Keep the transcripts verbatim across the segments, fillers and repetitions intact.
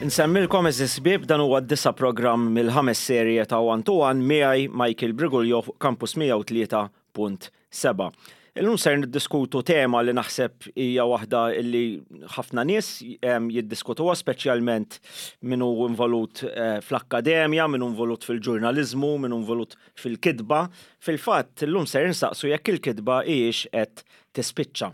Nsemmilkom eżis sbieb dan huwa d-disa programm mill-ħames serje ta' one to one miegħi Michael Briguljo fuq Campus mija u tlieta punt seba'. Illum ser niddiskutu tema li naħseb hija waħda li ħafna nies jiddiskutuha speċjalment min hu involut fl-akkademja, min hu involut fil-ġurnaliżmu, min hu involut fil-kitba. Fil-fatt illum ser insaqsu jekk il-kitba hijiex qed tispiċċa.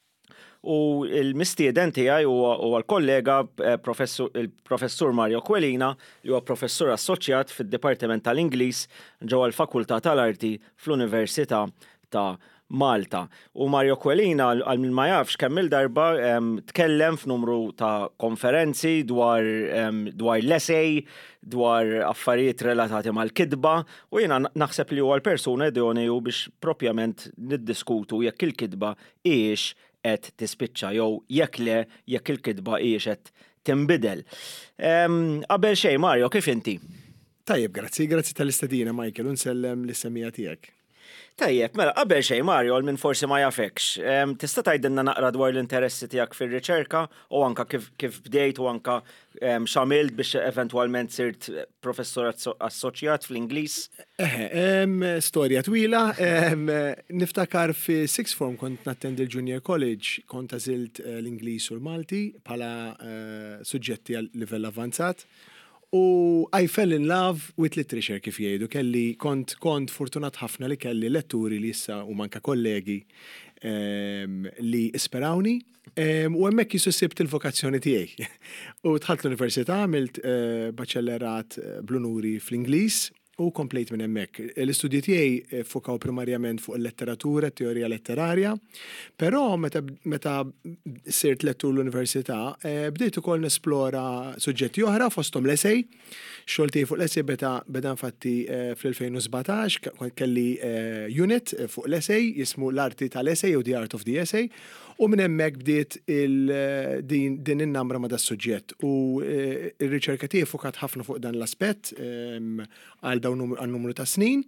U l-mistieden tiegħi huwa l-kollega il-professur Mario Quelina li huwa professur assoċjat fid-Dipartiment tal-Ingliż ġewwa l-Fakultà tal-Arti fl-Università ta' Malta. U Mario Quelina għal min ma jafx kemm il-darba tkellem f'numru ta' konferenzi dwar dwar l-essay, dwar affarijiet relatati mal-kitba u jiena naħseb li huwa l-persuna idoneu biex propjament niddiskutu jekk il-kitba hijiex qed tispiċċa jew jekk le jekk il-kitba hijiex qed tinbidel. Qabel xejn Mario, kif inti? Tajjeb, grazzi, grazzi tal-istedina Michael, u nsellem l-issemija tiegħek. Tajjeb, mela qabel xejn Mario għal min forsi ma jafekx. Tista' tgħidilna naqra dwar l-interessi tiegħek fir-riċerka u anke kif kif bdejt u anke x'għamilt biex eventwalment sirt professur assoċjat fl-Ingliż? Eħe, storja twila. Niftakar fi sixth form kont nattendi l-Junior College, kont għażilt l-Ingliż u l-Malti bħala suġġetti għal livell avvanzat. U I fell in love with literature kif jgħidu, kelli kont kont fortunat ħafna li kelli letturi li issa u manka kollegi um, li isperawni um, u hemmhekk jisu sibt il-vokazzjoni tiegħi. U dħalt l-università għamilt uh, baċellerat bl-unuri fl-Ingliż u komplejt minn hemmhekk. L-istudji tiegħi fokaw primarjament fuq il-letteratura, teorija letterarja, però meta meta sirt lettur l-università bdejt ukoll nesplora suġġetti oħra fosthom l-essay. Xogħol tiegħi fuq l-essay beda beda infatti fl-elfejn u sbatax kelli unit fuq l-essay jismu l-arti tal-essay u the art of the essay. U minn hemmhekk bdiet din din in-namra ma' das-suġġett u r-riċerka tiegħi fokat ħafna fuq dan l-aspett għal dawn għan-numru ta' snin.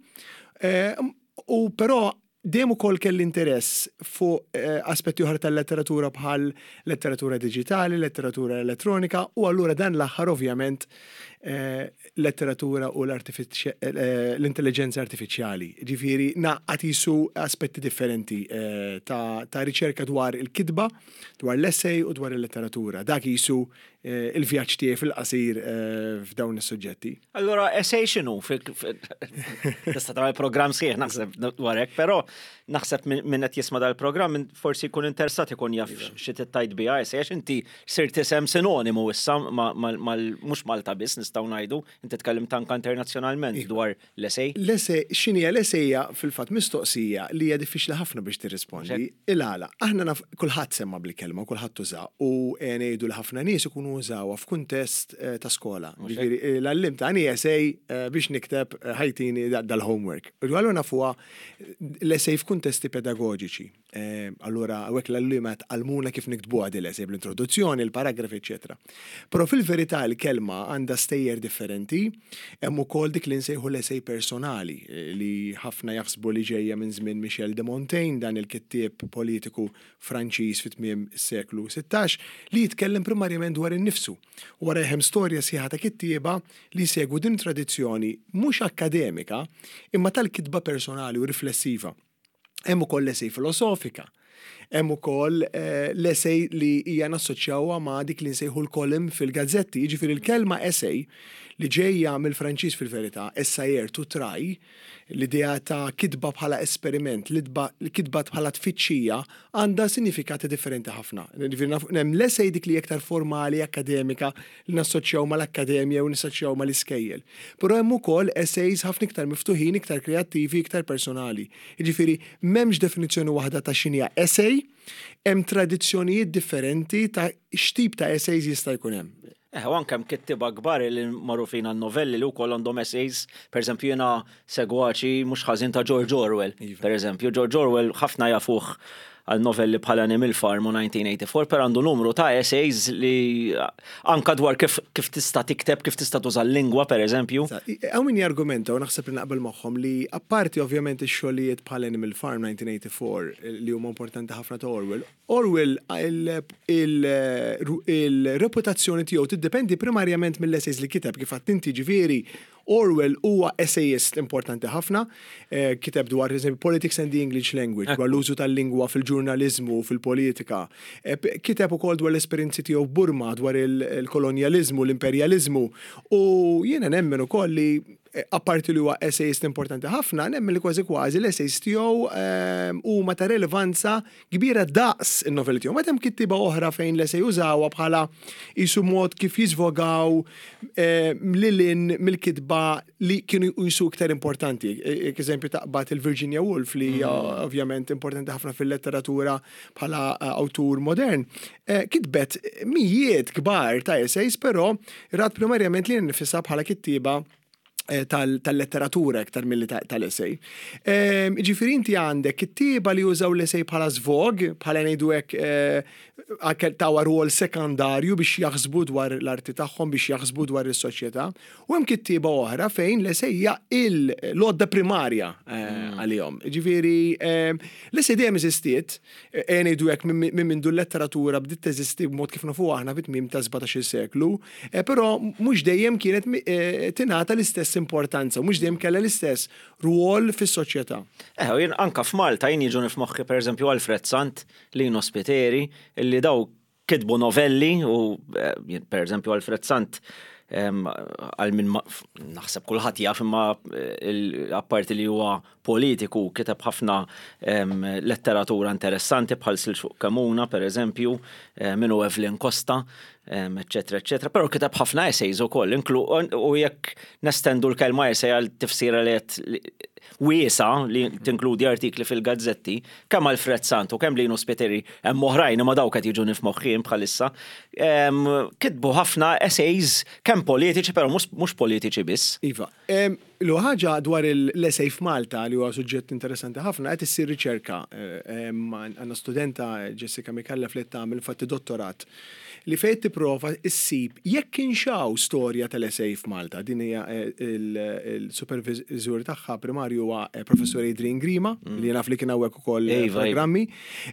U però dejjem ukoll kelli interess fuq aspetti oħra tal-letteratura bħal letteratura diġitali, letteratura elettronika u allura dan l-aħħar ovvjament letteratura u l-intelligenza artifiċjali. Ġifieri naqqat jisu aspetti differenti ta' riċerka dwar il-kitba, dwar l-essay u dwar il-letteratura. Dak jisu il-vjaġġ tiegħi fil-qasir f'dawn is-suġġetti. Allura essay x'inhu? Tista' tagħmel programm sieħ naħseb dwar hekk, però naħseb min qed jisma' dal-programm forsi jkun interessat ikun jaf xi tittajt biha essay għax inti sirt isem sinonimu issa mhux Malta biss nistgħu ngħidu, inti tkellimt anke internazzjonalment dwar l-essay. L-essay x'inhi l-essayja fil-fatt mistoqsija li hija diffiċli ħafna biex tirrispondi. Il-għala, aħna naf kulħadd semma bl-kelma, kulħadd tuża u ngħidu li ħafna nies ikunu użawha f'kuntest ta' skola. Ġifieri l-allim tagħni essay biex nikteb ħajtini dal-homework. Allura nafuha l-essay f'kuntesti pedagoġiċi. Allura hawnhekk l-allimat għalmuna kif niktbuha din l-essay bl-introduzzjoni, il-paragrafi, eċetera. Però fil-verità l-kelma għandha stejjer differenti, hemm ukoll dik li nsejħu l-essay personali li ħafna jaħsbu li ġejja minn żmien Michel de Montaigne, dan il-kittieb politiku Franċiż fit-tmiem is-seklu sittax li jitkellem primarjament dwar innifsu. U wara hemm storja sieħa ta' kittieba li segwu din tradizzjoni mhux akademika imma tal-kitba personali u riflessiva. Hemm ukoll l-essay filosofika. Hemm ukoll l-essay li hija nassoċjawha ma' dik li nsejħu l-kolm fil-gazzetti, jiġifieri l-kelma essay li ġejja mill-Franċiż fil-verità, essayer to try, l-idea ta' kitba bħala esperiment, l-kitba bħala tfittxija għandha sinifikati differenti ħafna. Hemm l-essay dik li iktar formali, akademika, li nassoċjaw mal-akkademja u nissoċjaw mal-iskejjel. Però hemm ukoll essays ħafna iktar miftuħin, iktar kreattivi, iktar personali. Jiġifieri m'hemmx definizzjoni waħda ta' x'inhija essay, hemm tradizzjonijiet differenti ta' x'tip ta' essays jista' jkun hemm. Eh, u anke hemm kittiba kbar li magħrufin għan-novelli li wkoll għandhom essays, pereżempju jiena segwaċi mhux ħażin ta' George Orwell. Pereżempju, George Orwell ħafna jafuh għal novelli bħal Animal Farm u nineteen eighty-four, per għandu numru ta' essays li anka dwar kif, kif tista' tikteb, kif tista' tuża l-lingwa, per eżempju. Għaw min jargumenta u naħseb li naqbel magħhom li apparti ovvjament ix-xogħlijiet bħal Animal Farm nineteen eighty-four li huma importanti ħafna ta' Orwell. Orwell il-reputazzjoni tiegħu tiddependi primarjament mill-essays li kiteb kif qatt inti ġifieri. Orwell huwa essayist importanti ħafna, kiteb dwar politics and the English language, dwar l-użu tal-lingwa fil-ġurnalizmu, fil-politika. Kiteb ukoll dwar l-esperjenzi tiegħu Burma, dwar il-kolonjaliżmu, l-imperjaliżmu, u jiena nemmen ukoll li apparti li huwa essayist importanti ħafna, nemmen li kważi kważi l-essays tiegħu huma ta' relevanza kbira daqs in-novelli tiegħu. Meta hemm kittiba oħra fejn l-essay użawha bħala jisu mod kif jiżvogaw lilin mill-kitba li kienu jisu iktar importanti. Eżempju taqbad il-Virginia Woolf li ovvjament importanti ħafna fil-letteratura bħala awtur modern. Kitbet mijiet kbar ta' essays, però rat primarjament li nifisha bħala kittiba tal-letteratura iktar mill tal-essej. Ġifieri inti għandek kittieba li jużaw l-essej bħala żvog, bħala ngħidu hekk tawa rwol sekandarju biex jaħsbu dwar l-arti tagħhom, biex jaħsbu dwar is-soċjetà, u hemm kittieba oħra fejn l-essej hija l-għodda primarja għalihom. Ġifieri l-essej dejjem eżistiet, ngħidu hekk minn mindu l-letteratura bdiet teżisti b'mod kif nafu aħna fit-tmiem ta' sebgħotax-il seklu, però mhux dejjem kienet tingħata l-istess importanza, u mhux dejjem kellha l-istess rwol fis-soċjetà. Eh, jien anka f'Malta jien jiġu f'moħħi pereżempju Alfred Sant, Lino Spiteri, illi daw kitbu novelli u pereżempju Alfred Sant għal min naħseb kulħadd jaf imma apparti li huwa politiku kiteb ħafna letteratura interessanti bħal Silsuq Kamuna pereżempju, minnu Evelyn Costa, eccetera, eccetera, però kiteb ħafna essays ukoll, u jekk nestendu l-kelma essay għal tifsira li wiesa li tinkludi artikli fil-gazzetti, kemm Alfred Sant u kemm Lino Spiteri hemm oħrajn ma dawk qed jiġu nifmoħħiem bħalissa, kitbu ħafna essays kemm politiċi però mhux politiċi biss. Iva, l ħaġa dwar l-essay f'Malta li huwa suġġett interessanti ħafna qed issir riċerka. Għandna studenta Jessica Mikalla flet tagħmel fatti dottorat li fejn tipprova issib jekk inxaw storja tal-essay f'Malta. Din hija il-supervisur tagħha primarju huwa professor Adrian Grima li naf li kien hawnhekk ukoll programmi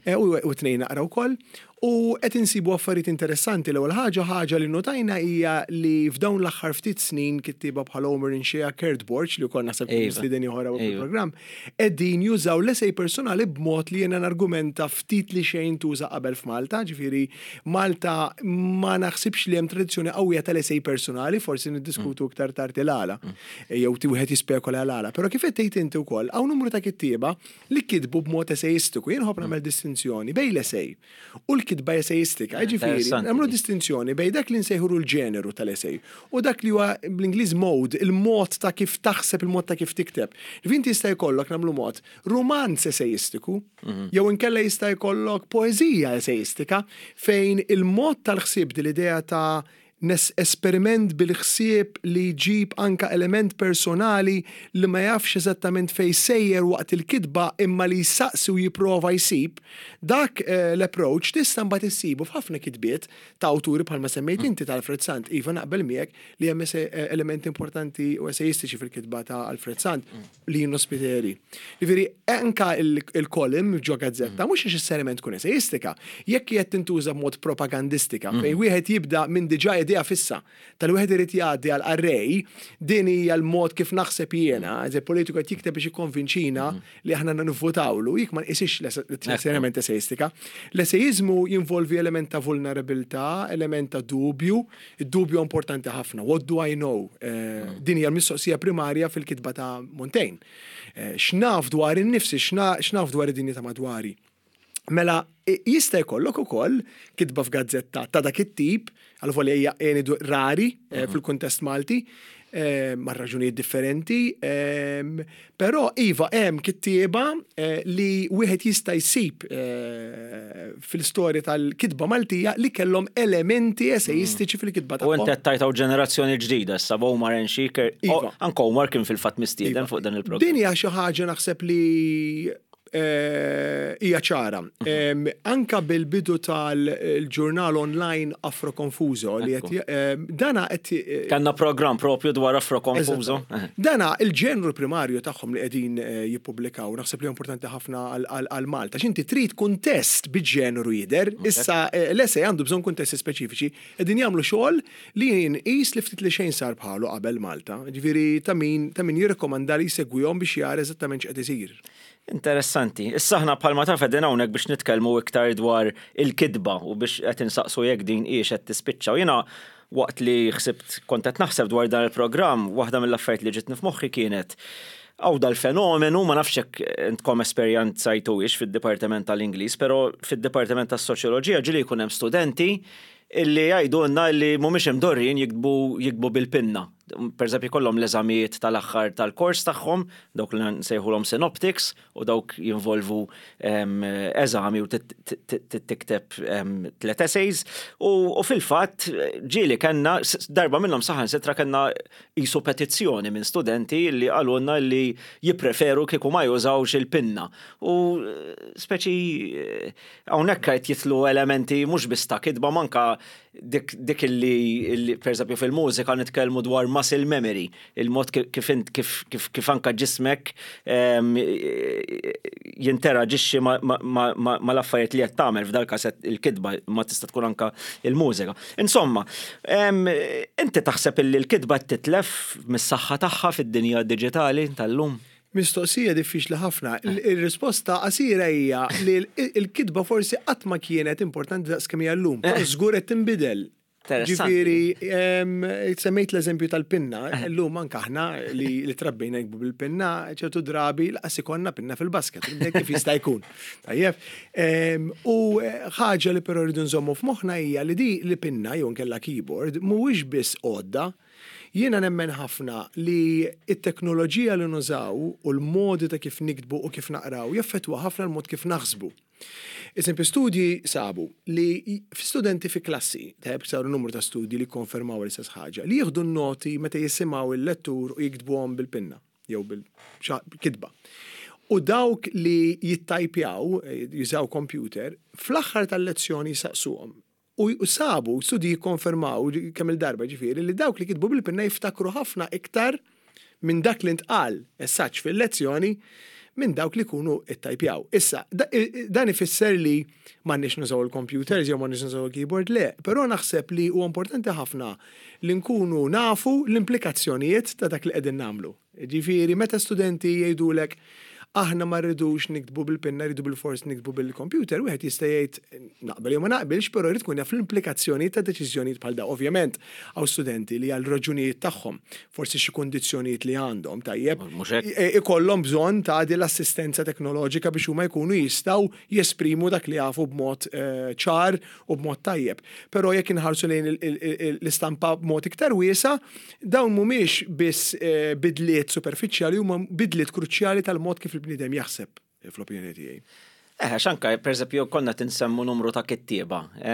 u tnejn naqra wkoll. U qed insibu affarijiet interessanti. L-ewwel ħaġa ħaġa li notajna hija li f'dawn l-aħħar ftit snin kittieba bħal Homer Inxea Kurt Borch li wkoll naħseb li din ieħor fil-programm qegħdin jużaw l-essej personali b'mod li jiena nargumenta ftit li xejn tuża qabel f'Malta, ġifieri Malta ma naħsibx li hemm tradizzjoni qawwija tal-essej personali, forsi niddiskutu iktar tard il-għala jew wieħed jispekola għal-għala. Però kif qed tgħid inti wkoll hawn numru ta' kittieba li kitbu b'mod esejistiku, jien ħobb nagħmel distinzjoni bejn l-essej u l-kitba essejistika. Ġifieri, nagħmlu distinzjoni bejn dak li nsejħuru l-ġeneru tal-essej u dak li huwa bl-Ingliż mode, il-mod ta' kif taħseb, il-mod ta' kif tikteb. Inti jista' jkollok nagħmlu mod romanz esejistiku, jew inkella jista' jkollok poeżija esejistika fejn il-mod tal-ħsieb l-idea ta' nes esperiment bil-ħsieb li jġib anka element personali li ma jafx eżattament fej sejjer waqt il-kitba imma li jissaqsi u jipprova jsib, dak l-approach tista' mbagħad issibu f'ħafna kitbiet ta' awturi bħalma semmejt inti ta' Alfred Sant. Iva naqbel miegħek li hemm elementi importanti u esejistiċi fil-kitba ta' Alfred Sant, Lino Spiteri. Jiġifieri anka il-kolim ġo gazzetta mhux neċessarjament tkun esejistika, jekk qed tintuża b'mod propagandistika fejn wieħed jibda minn diġà idea fissa tal-wieħed irid jgħaddi għal arrej, din hija l-mod kif naħseb jiena, eżem politiku qed jikteb biex jikkonvinċina li aħna nivvotawlu, jekk ma nqisix necessarjament esejistika. L-esejiżmu jinvolvi element ta' vulnerabilità, element ta' dubju, id-dubju importanti ħafna. What do I know? Din hija l-mistoqsija primarja fil-kitba ta' Montaigne. X'naf dwar in-nifsi, x'naf dwar id-dinja ta' madwari. Mela, jista' jkollok ukoll kitba f'gazzetta ta' dak it-tip, għal-volja hija għenidu rari fil-kuntest Malti, ma' raġunijiet differenti, però iva hemm kittieba li wieħed jista' jsib fil-storja tal-kitba Maltija li kellhom elementi esejistiċi fil-kitba tagħhom. U inti qed tajtaw ġenerazzjoni ġdida, issa Omar Enxiker, anke Omar kien fil-fatt mistieden fuq dan il-programm. Din hija xi ħaġa naħseb li hija ċara. Anka bil-bidu tal-ġurnal online Afro Confuso li qed dana qed Kanna programm propju dwar Afro Confuso. Dana il-ġenru primarju tagħhom li qegħdin jippubblikaw naħseb li importanti ħafna għal Malta. X'inti trid kuntest biġ-ġenru jidher, issa l-essej għandu bżonn kuntesti speċifiċi qegħdin jagħmlu xogħol li jinqis li ftit li xejn sar bħalu qabel Malta. Ġifieri ta' min ta' min jirrekomanda li jsegwihom biex jara eżattament x'qed isir. Interessanti. Issa ħna bħalma taf qegħdin hawnhekk biex nitkellmu iktar dwar il-kidba u biex qed insaqsu jekk din hijiex qed tispiċċa. Jiena waqt li ħsibt kont qed naħseb dwar dan il-programm, waħda mill-affarijiet li ġietni f'moħħi kienet għaw dal-fenomenu ma nafx hekk intkom esperjenzajtuhiex fid-Dipartiment tal-Ingliż, però fid-Dipartiment tas-Soċjoloġija ġieli jkun hemm studenti illi jgħidulna li mhumiex imdorrin jiktbu jikbu bil-pinna. Per eżempju kollhom l-eżamijiet tal-aħħar tal-kors tagħhom, dawk li nsejħulhom synoptics u dawk jinvolvu eżami u tikteb tliet essays u fil-fatt ġieli kellna darba minnhom saħansitra kellna qisu petizzjoni minn studenti li qalulna li jippreferu kieku ma jużawx il-pinna. U speċi hawnhekk qed jitlu elementi mhux biss ta' kidba manka dik dik illi pereżempju fil-mużika nitkellmu dwar muscle memory, il-mod kif kif kif kif anke ġismek jinteraġixxi ma l-affarijiet li qed tagħmel f'dal każ il-kidba ma tista' tkun anke il-mużika. Insomma, inti taħseb illi l-kidba titlef mis-saħħa tagħha fid-dinja diġitali tal-lum? Mistoqsija diffiċli ħafna. Il-risposta qasira hija li l-kidba forsi qatt ma kienet importanti daqs kemm hija llum. Żgur qed tinbidel. Ġifieri, semmejt l-eżempju tal-pinna, llum anke aħna li trabbejna jkbu bil-pinna ċertu drabi laqas ikollna pinna fil-basket, kif jista' jkun. Tajjeb. U ħaġa li però rridu nżommu f'moħħna hija li di li pinna jew nkella keyboard mhuwiex biss għodda. Jiena nemmen ħafna li t-teknoloġija li nużaw u l-modi ta' kif nikdbu u kif naqraw jaffettwa ħafna l-mod kif naħsbu. Eżempju, studji sabu li studenti fi klassi, tajb saru numru ta' studji li konfermaw l-istess ħaġa, li jieħdu n-noti meta jisimgħu il-lettur u jikdbuhom bil-pinna jew bil-kidba. U dawk li jittajpjaw, jużaw computer, fl-aħħar tal-lezzjoni saqsuhom. U sabu, studi konfermaw kemm il-darba ġifieri li dawk li kitbu bil-pinna jiftakru ħafna iktar minn dak li ntqal essaċ fil-lezzjoni minn dawk li kunu ittajpjaw. Issa, dan ifisser li m'għandniex nużaw il-computers jew m'għandniex nużaw il-keyboard, le, però naħseb li huwa importanti ħafna li nkunu nafu l-implikazzjonijiet ta' dak li qegħdin nagħmlu. Ġifieri meta studenti jgħidulek aħna ma rridux nikdbu bil-pinna, rridu bil-fors nikdbu bil-computer, wieħed jista' jgħid naqbel jew ma naqbilx, però jrid tkun jaf l-implikazzjonijiet ta' deċiżjonijiet bħal dawn. Ovvjament hawn studenti li għal raġunijiet tagħhom, forsi xi kundizzjonijiet li għandhom tajjeb ikollhom bżonn ta' din l-assistenza teknoloġika biex huma jkunu jistgħu jesprimu dak li jafu b'mod ċar u b'mod tajjeb. Però jekk inħarsu lejn l-istampa b'mod iktar wiesa, dawn mhumiex biss bidliet superfiċjali huma bidliet kruċjali tal-mod kif il-bniedem jaħseb fl-opinjoni tiegħi. Eh, xanka, pereżempju, konna tinsemmu numru ta' kittieba.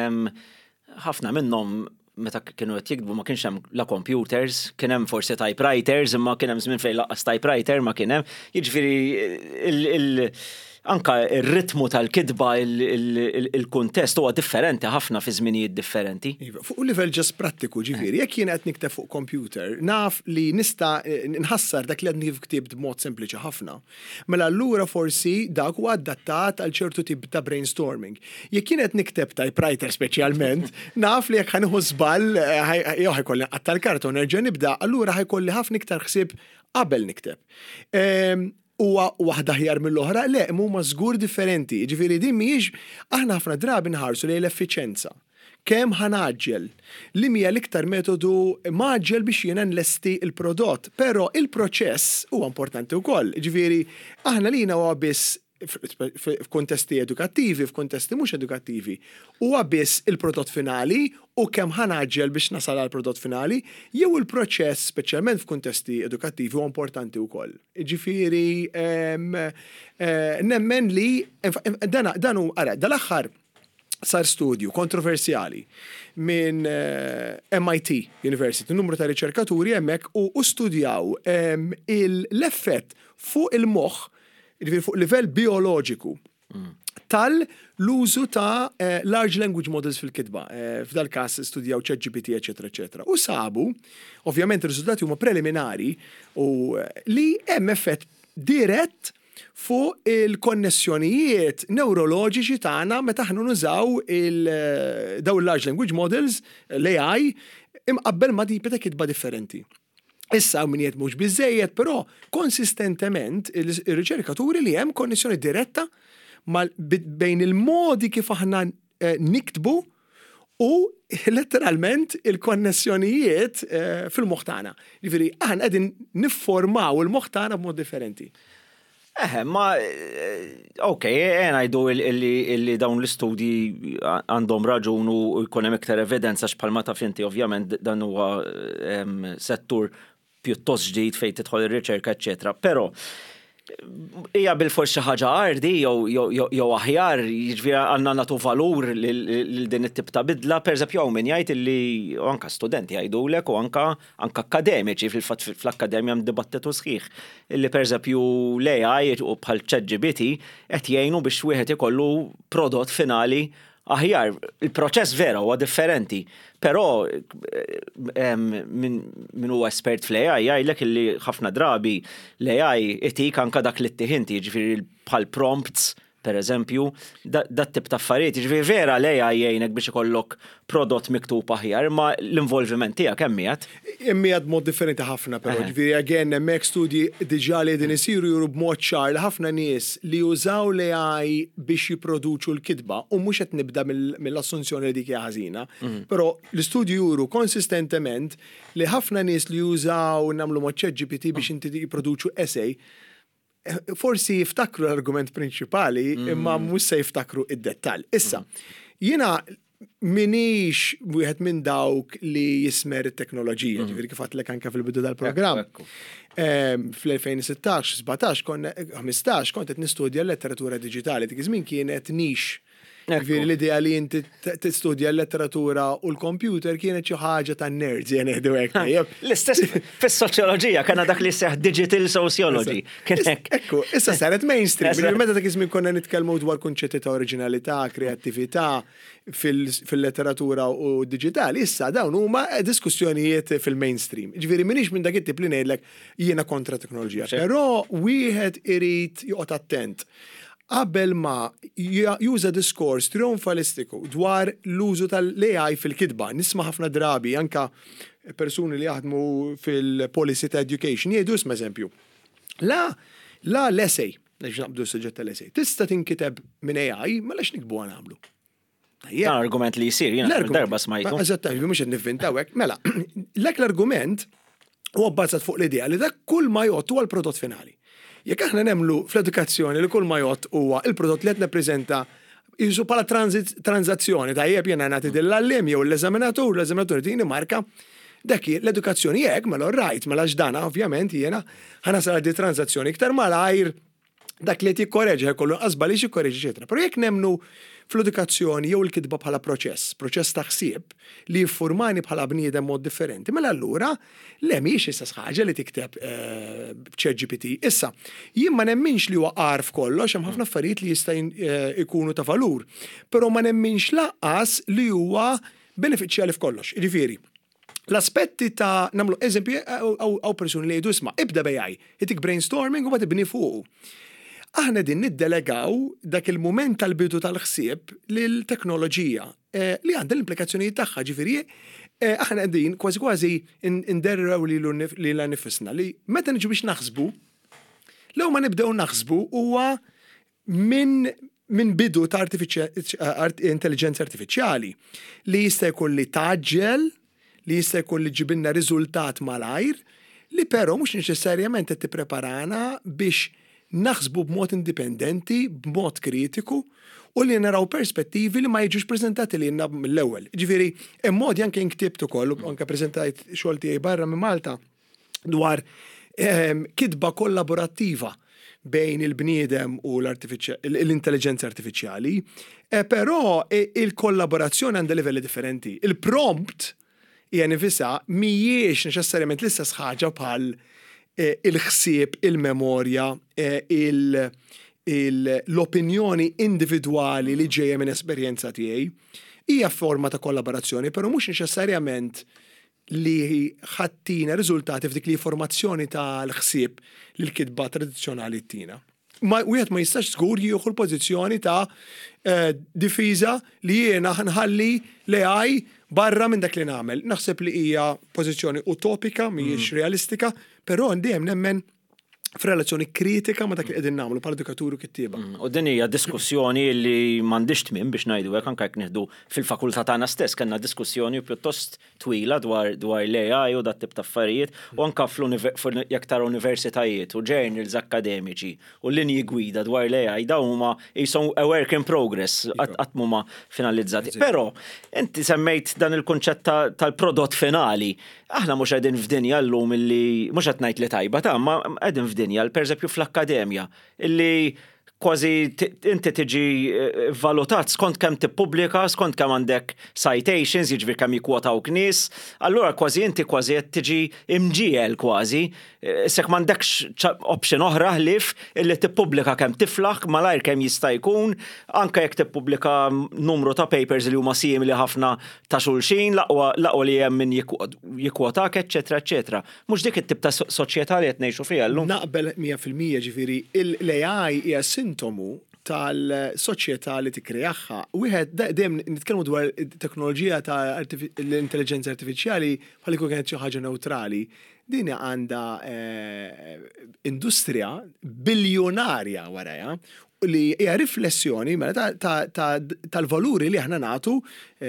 Ħafna minnhom meta kienu qed jikdbu ma kienx hemm la computers, kien hemm forsi typewriters, imma kien hemm żmien fejn laqqas typewriter ma kien hemm. Jiġifieri anka ir-ritmu tal-kidba il-kuntest huwa differenti ħafna fi żminijiet differenti. Fuq livell ġas prattiku ġifieri, jekk jien qed nikteb fuq computer, naf li nista' nħassar dak li qed niktieb b'mod sempliċi ħafna. Mela allura forsi dak huwa adattat għal ċertu tip ta' brainstorming. Jekk jien qed nikteb typewriter speċjalment, naf li jekk ħanieħu żball jew ħajkolli qatta l-karta u nerġa' nibda, allura ħajkolli ħafna iktar ħsieb qabel nikteb. Huwa waħda ħjar mill-oħra, le, huma żgur differenti. Ġifieri din mhijiex aħna ħafna drabi nħarsu lejn l-effiċenza. Kemm ħanaġġel li mija l-iktar metodu maġġel biex jiena nlesti il-prodott, però il-proċess huwa importanti wkoll. Ġifieri aħna lina huwa biss f'kontesti edukattivi, f'kontesti mhux edukattivi, huwa biss il-prodott finali u kemm ħanaġġel biex nasal għal prodott finali, jew il-proċess speċjalment f'kuntesti edukattivi huwa importanti wkoll. Ġifieri nemmen li dan hu ara dal-aħħar sar studju kontroversjali minn M I T University, numru ta' riċerkaturi hemmhekk u studjaw l-effett fuq il-moħħ Ġifieri fuq livell bioloġiku tal-użu ta' uh, large language models fil-kitba. Uh, F'dal każ studjaw ChatGPT, eċetera, eċetera. U sabu, ovvjament ir-riżultati huma preliminari u uh, li hemm effett dirett fuq il-konnessjonijiet neuroloġiċi tagħna meta aħna nużaw il-daw il-large language models, l-A I, imqabbel ma tipi ta' kitba differenti. Issa min jgħid mhux biżejjed, però konsistentement ir-riċerkaturi li hemm konnessjoni diretta bejn il-modi kif aħna niktbu u letteralment il-konnessjonijiet fil-moħħ tagħna. Jiġifieri aħna qegħdin nifformaw il-moħħ tagħna b'mod differenti. Eh, ma, ok, jena jdu illi dawn l-istudji għandhom raġun u jkun hemm iktar evidenza x'bħalma taf inti ovvjament dan huwa settur pjuttost ġdid fejn tidħol ir-riċerka, eċetera. Però hija bil-forsi ħaġa għardi jew aħjar, jiġifieri għandna nagħtu valur lil din it-tip ta' bidla, pereżempju hawn min jgħid illi anke studenti jgħidulek u anke anke akademiċi fil-fatt fl-akkademja hemm dibattitu sħiħ illi pereżempju l-A I u bħal ChatGPT qed jgħinu biex wieħed ikollu prodott finali aħjar. Il-proċess vera huwa differenti, però min huwa espert fl-A I jgħidlek illi ħafna drabi l-A I itik anke dak li ttieħinti, jiġifieri bħal prompts pereżempju, dat tip ta' affarijiet, jiġifieri vera l-A I jgħinek biex ikollok prodott miktub aħjar, ma l-involviment tiegħek hemm miegħed. Hemm miegħed mod differenti ħafna però, ġifieri again hemmhekk studji diġà li qegħdin isiru juru b'mod ċar li ħafna nies li jużaw l-A I biex jipproduċu l-kitba u mhux qed nibda mill-assunzjoni li dik hija ħażina, però l-istudji juru konsistentement li ħafna nies li jużaw nagħmlu mod ChatGPT biex inti jipproduċu essay forsi jiftakru l-argument prinċipali imma mhux se jiftakru id-dettall. Issa, jiena minix wieħed minn dawk li jismer it-teknoloġija, ġifieri kif għadlek anke fil-bidu tal-programm. Fl-2016 sebgħax ħamistax kont qed nistudja l-letteratura diġitali, dik iż-żmien kienet nix. Ġifieri l-idea li inti tistudja l-letteratura u l-kompjuter kienet xi ħaġa tan-nerds jien ngħidu hekk. L-istess fis-soċjoloġija kien dak li seħ digital sociology. Ekku, issa saret mainstream. Meta dak iż-żmien konna nitkellmu dwar kunċetti ta' oriġinalità, kreattività fil-letteratura u digitali, issa dawn huma diskussjonijiet fil-mainstream. Ġifieri m'iniex minn dak it-tip li ngħidlek jiena kontra teknoloġija. Però wieħed irid joqgħod attent. Qabel ma juża diskors trionfalistiku dwar l-użu tal-A I fil-kitba, nisma' ħafna drabi anka persuni li jaħdmu fil-policy ta' education jgħidu isma' eżempju. La, la l-essay, lex naqbdu s-suġġett tal-essay, tista' tinkiteb minn A I, ma lex nikbu għamlu. Dan argument li jsir, jiena darba smajtu. Eżattament, mhux qed nivvintaw hekk. Mela, lek l-argument huwa bbażat fuq l-idea li dak kull ma jgħottu għal prodott finali. Jekk aħna nemlu fl-edukazzjoni li kull ma jgħott huwa il-prodott li qed nippreżenta jisu bħala tranzazzjoni ta' jeb jiena nagħti dill-għalliem jew l-eżaminatur, l-eżaminatur tieni marka, dak l-edukazzjoni hekk mela right, mela x'dana ovvjament jiena ħanasal di tranzazzjoni iktar malajr dak li qed jikkoreġi kollu qasba li jikkoreġi eċetera. Però jekk nemnu fl-edukazzjoni jew il-kitba bħala proċess, proċess ta' ħsieb li jiffurmani bħala bniedem mod differenti, mela allura le mhix issa ħaġa li tikteb ChatGPT. Issa, jien ma nemminx li huwa għarf kollox, hemm ħafna affarijiet li jista' jkunu ta' valur, però ma nemminx laqqas li huwa benefiċjali f'kollox. Jiġifieri, l-aspetti ta' nagħmlu eżempju għaw persuni li jgħidu isma' ibda b'A I, itik brainstorming u ma tibni fuqu. Aħna din niddelegaw dak il-moment tal-bidu tal-ħsieb lill-teknoloġija li għandha l-implikazzjonijiet tagħha, ġifieri aħna din kważi kważi inderraw li la nifisna li meta niġu biex naħsbu, lew ma nibdew naħsbu huwa minn min bidu ta' intelligenza artifiċjali li jista' jkun li taġġel, li jista' jkun li ġibilna riżultat malajr, li però mhux neċessarjament qed tippreparana biex naħsbu b'mod indipendenti, b'mod kritiku, u li naraw perspettivi li ma jiġux prezentati li jenna mill-ewwel. Ġifieri, hemm modi anke inktibt ukoll, anke preżentajt xogħol tiegħi barra minn Malta dwar kitba kollaborattiva bejn il-bniedem u l-intelligenza artifiċjali, però il-kollaborazzjoni għandha livelli differenti. Il-prompt hija nifisha mhijiex neċessarjament l-istess ħaġa bħal il-ħsieb, il-memorja, l-opinjoni individwali li ġejja minn esperjenza tiegħi hija forma ta' kollaborazzjoni, però mhux neċessarjament li ħattina riżultati f'dik li formazzjoni tal-ħsieb li l-kitba tradizzjonali tina. Ma wieħed ma jistax żgur jieħu l-pożizzjoni ta' difiża li jiena nħalli l-A I barra minn dak li nagħmel. Naħseb li hija pożizzjoni utopika, mhijiex realistika, però dejjem nemmen f'relazzjoni kritika ma dak li qegħdin nagħmlu bħala edukaturi kittieba. U din hija diskussjoni li m'għandix tmiem biex ngħidu hekk anke jekk nieħdu fil-fakultà tagħna stess kellna diskussjoni pjuttost twila dwar dwar l-A I u dat tip ta' affarijiet u anke jekk tara universitajiet u journals akademiċi u linji gwida dwar l-A I dawn huma qishom a work in progress qatt huma finalizzati. Però inti semmejt dan il-kunċett tal-prodott finali. Aħna mhux qegħdin f'dinja llum illi mhux qed ngħid li tajba ta' ma qegħdin f'dinja pereżempju fl-akkademja illi kważi inti tiġi valutat skont kemm tippubblika, skont kemm għandek citations, jiġri kemm jikwotawk nies, allura kważi inti kważi qed tiġi imġiel kważi, issek m'għandekx option oħra ħlief illi tippubblika kemm tiflaħ malajr kemm jista' jkun, anke jekk tippubblika numru ta' papers li huma simili ħafna ta' xulxin, laqwa li hemm min jikwotak, eċetera, eċetera. Mhux dik it-tip ta' soċjetà li qed ngħixu fiha llum. Naqbel mija fil-mija ġifieri l-A I hija sintomu tal-soċjetà li tikkrejaħħa. Wieħed dejjem nitkellmu dwar teknoloġija ta' l-intelligenza artifiċjali bħal kieku kienet xi ħaġa neutrali. Din għandha industrija biljonarja warajha li hija riflessjoni mela tal-valuri li aħna nagħtu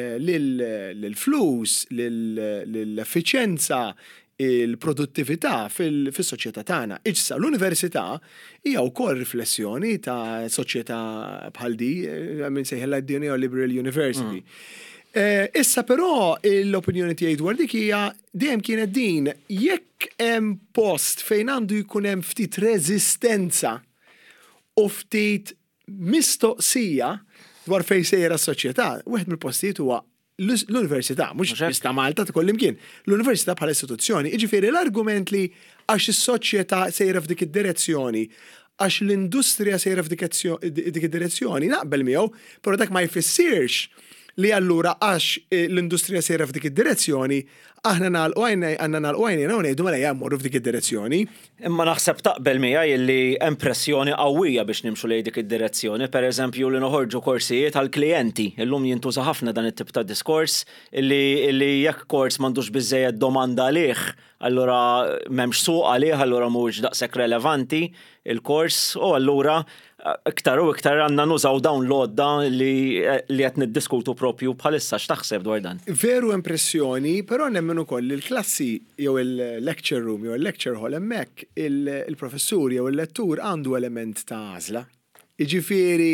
lill-flus, lill-effiċjenza, il-produttività fil-soċjetà tagħna. Issa l-università hija wkoll riflessjoni ta' soċjetà bħal di, minn sejħela Neoliberal University. Issa però l-opinjoni tiegħi dwar dik hija dejjem kienet din, jekk hemm post fejn għandu jkun hemm ftit reżistenza u ftit mistoqsija dwar fejn sejra s-soċjetà, wieħed mill-postijiet huwa l-Università, mhux biss ta' Malta ta' kollimkien, l-Università bħala istituzzjoni. Jiġifieri l-argument li għax is-soċjetà sejra f'dik id-direzzjoni, għax l-industrija sejra f'dik id-direzzjoni, naqbel miegħu, però dak ma jfissirx li allura għax l-industrija sejra f'dik id-direzzjoni, aħna nagħlqu għajnejn għandna nagħlqu għajnejn u ngħidu mela jemmorru f'dik id-direzzjoni. Imma naħseb taqbel miegħi li hemm pressjoni qawwija biex nimxu lejn dik id-direzzjoni, pereżempju li noħorġu korsijiet għall-klijenti. Illum jintuża ħafna dan it-tip ta' diskors illi jekk kors m'għandux biżejjed domanda għalih, allura m'hemmx suq għalih, allura mhuwiex daqshekk relevanti il-kors u allura iktar u iktar għandna nużaw dawn l-għodda li qed niddiskutu propju bħalissa x'taħseb dwar dan. Veru impressjoni, però nemmen ukoll il-klassi jew il-lecture room jew il-lecture hall hemmhekk il-professur jew il-lettur għandu element ta' għażla. Jiġifieri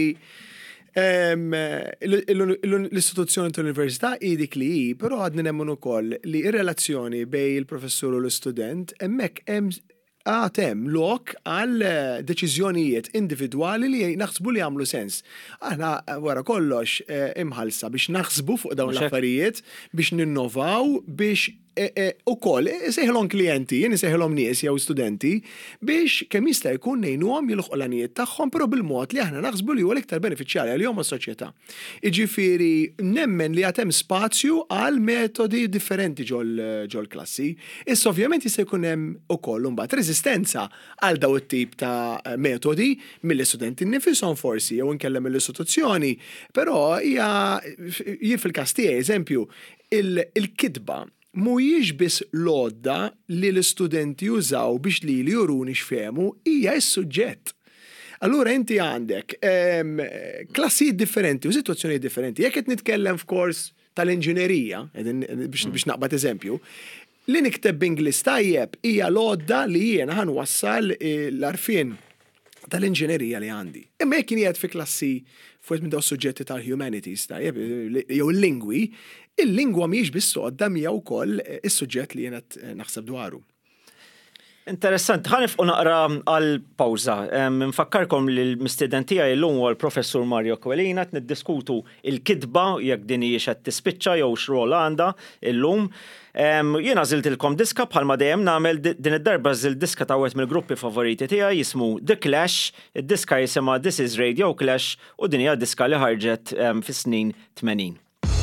l-istituzzjoni tal-università hi dik li hi, però għadni nemmen ukoll li r-relazzjoni bejn il-professur u l-istudent hemmhekk hemm għatem lok għal deċiżjonijiet individwali li naħsbu li għamlu sens. Aħna wara kollox imħalsa biex naħsbu fuq dawn l-affarijiet, biex ninnovaw, biex u koll, seħlom klienti, jeni seħlom nies jew studenti, biex kemm jista' jkun nejnuhom jilħqu l-għanijiet tagħhom, però bil-mod li aħna naħsbu li huwa l-iktar benefiċjali għalihom għas-soċjetà. Iġifieri nemmen li għatem spazju għal metodi differenti ġol klassi. Issa ovvjament jista' jkun hemm ukoll imbagħad reżistenza għal daw it-tip ta' metodi mill-istudenti nifisom forsi jew inkellem mill-istituzzjoni, però hija jien fil-każ tiegħi eżempju il-kitba mhuwiex biss l-għodda li l-istudenti jużaw biex li li juruni x'fehmu hija s-suġġett. Allura inti għandek klassijiet differenti u sitwazzjonijiet differenti. Jekk qed nitkellem f'kors tal-inġinerija, biex naqbad eżempju, li nikteb b'Inglis tajjeb hija l-għodda li jiena ħanwassal l-arfien tal-inġinerija li għandi. Imma jekk kien qiegħed fi klassi fuq minn daw suġġetti tal-humanities tajjeb jew il-lingwi, il-lingwa mhijiex biss għodda miegħu wkoll is-suġġett li jiena naħseb dwaru. Interessanti, ħanifqu naqra għal-pawza. Nfakkarkom li l-mistiden tiegħi llum huwa l-Professur Mario Quellina qed niddiskutu il-kitba jekk din hijiex qed tispiċċa jew x'rol għandha illum. Jiena żiltilkom diska bħalma dejjem nagħmel din id-darba żilt diska ta' wieħed mill-gruppi favoriti tiegħi jismu The Clash, id-diska jisimha This is Radio Clash u din hija diska li ħarġet fis-snin tmenin.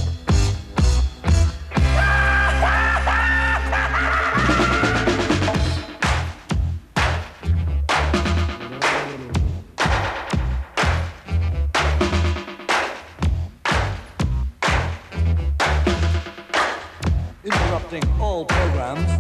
All programs.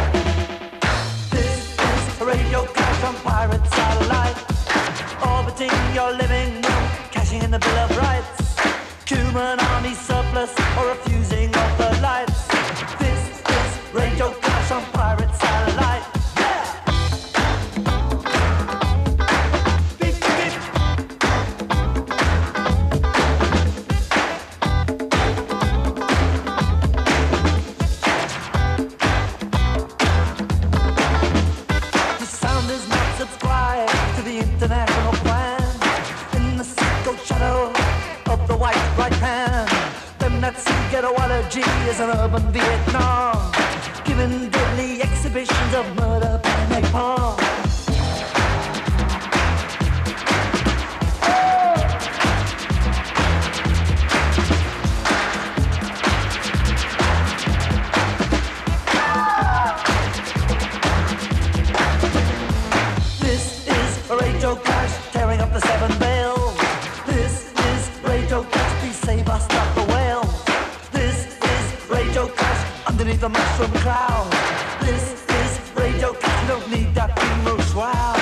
This is Radio Clash on Pirate Satellite, orbiting your living room, cashing in the Bill of Rights, human army surplus or refusing of the lights. This is Radio Clash on Pirate Satellite. Is an urban Vietnam, giving deadly exhibitions of murder by napalm. This is Radio Clash, tearing up the seven veils. This is Radio Clash, please save us, stop the whale. Underneath the mushroom cloud. This is Radio Clash, you don't need that emo shroud.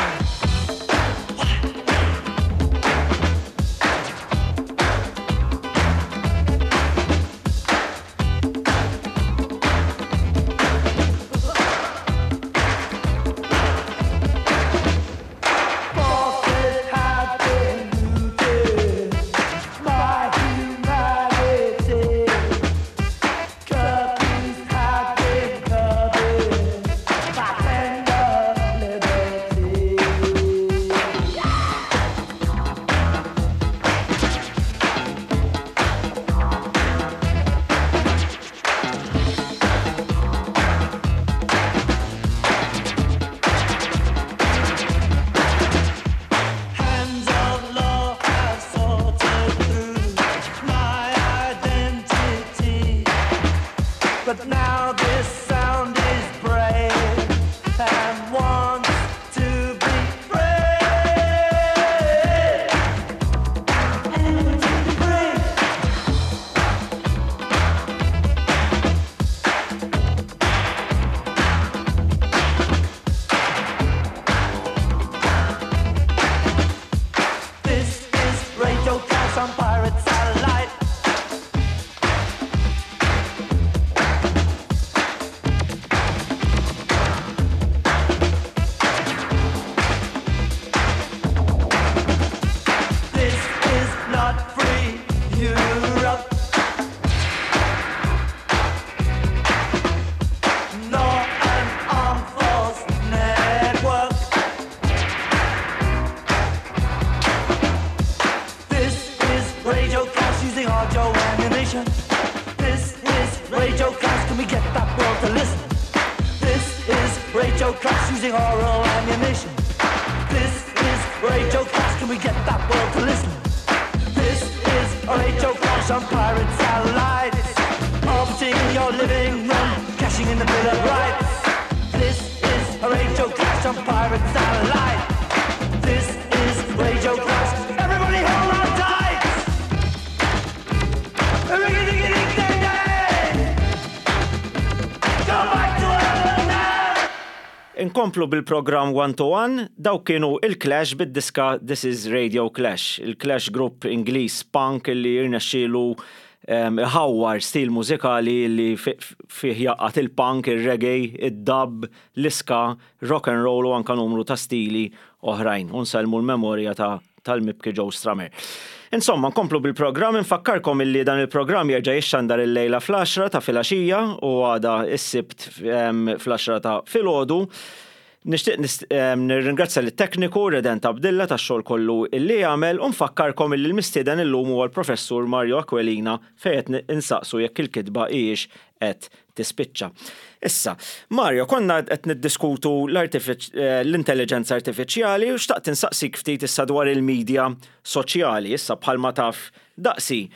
Inkomplu bil-programm one to one, daw kienu il-Clash bid-diska This is Radio Clash, il-Clash group Ingliż punk li jirnexxielu ħawwar stil mużikali li fih jaqqat il-punk, il-reggae, id-dub, l-iska, rock and roll u anka numru ta' stili oħrajn. Unsalmu l-memorja ta' tal-Mibki Joe Strummer. Insomma, nkomplu bil-programm, infakkarkom illi dan il-programm jerġa' jixxandar il-lejla fl-għaxra ta' filgħaxija u għada is-sibt fl-għaxra ta' filgħodu. Nixtieq nirringrazzja lit-tekniku Redent Abdilla tax-xogħol kollu illi jagħmel u nfakkarkom illi l-mistieden illum huwa l-Professur Mario Aquilina fejn qed insaqsu jekk il-kitba hijiex qed tispiċċa. Issa, Mario, konna qed niddiskutu l-intelligenza artifiċjali u xtaqt insaqsik ftit issa dwar il-medja soċjali, issa bħalma taf daqsi.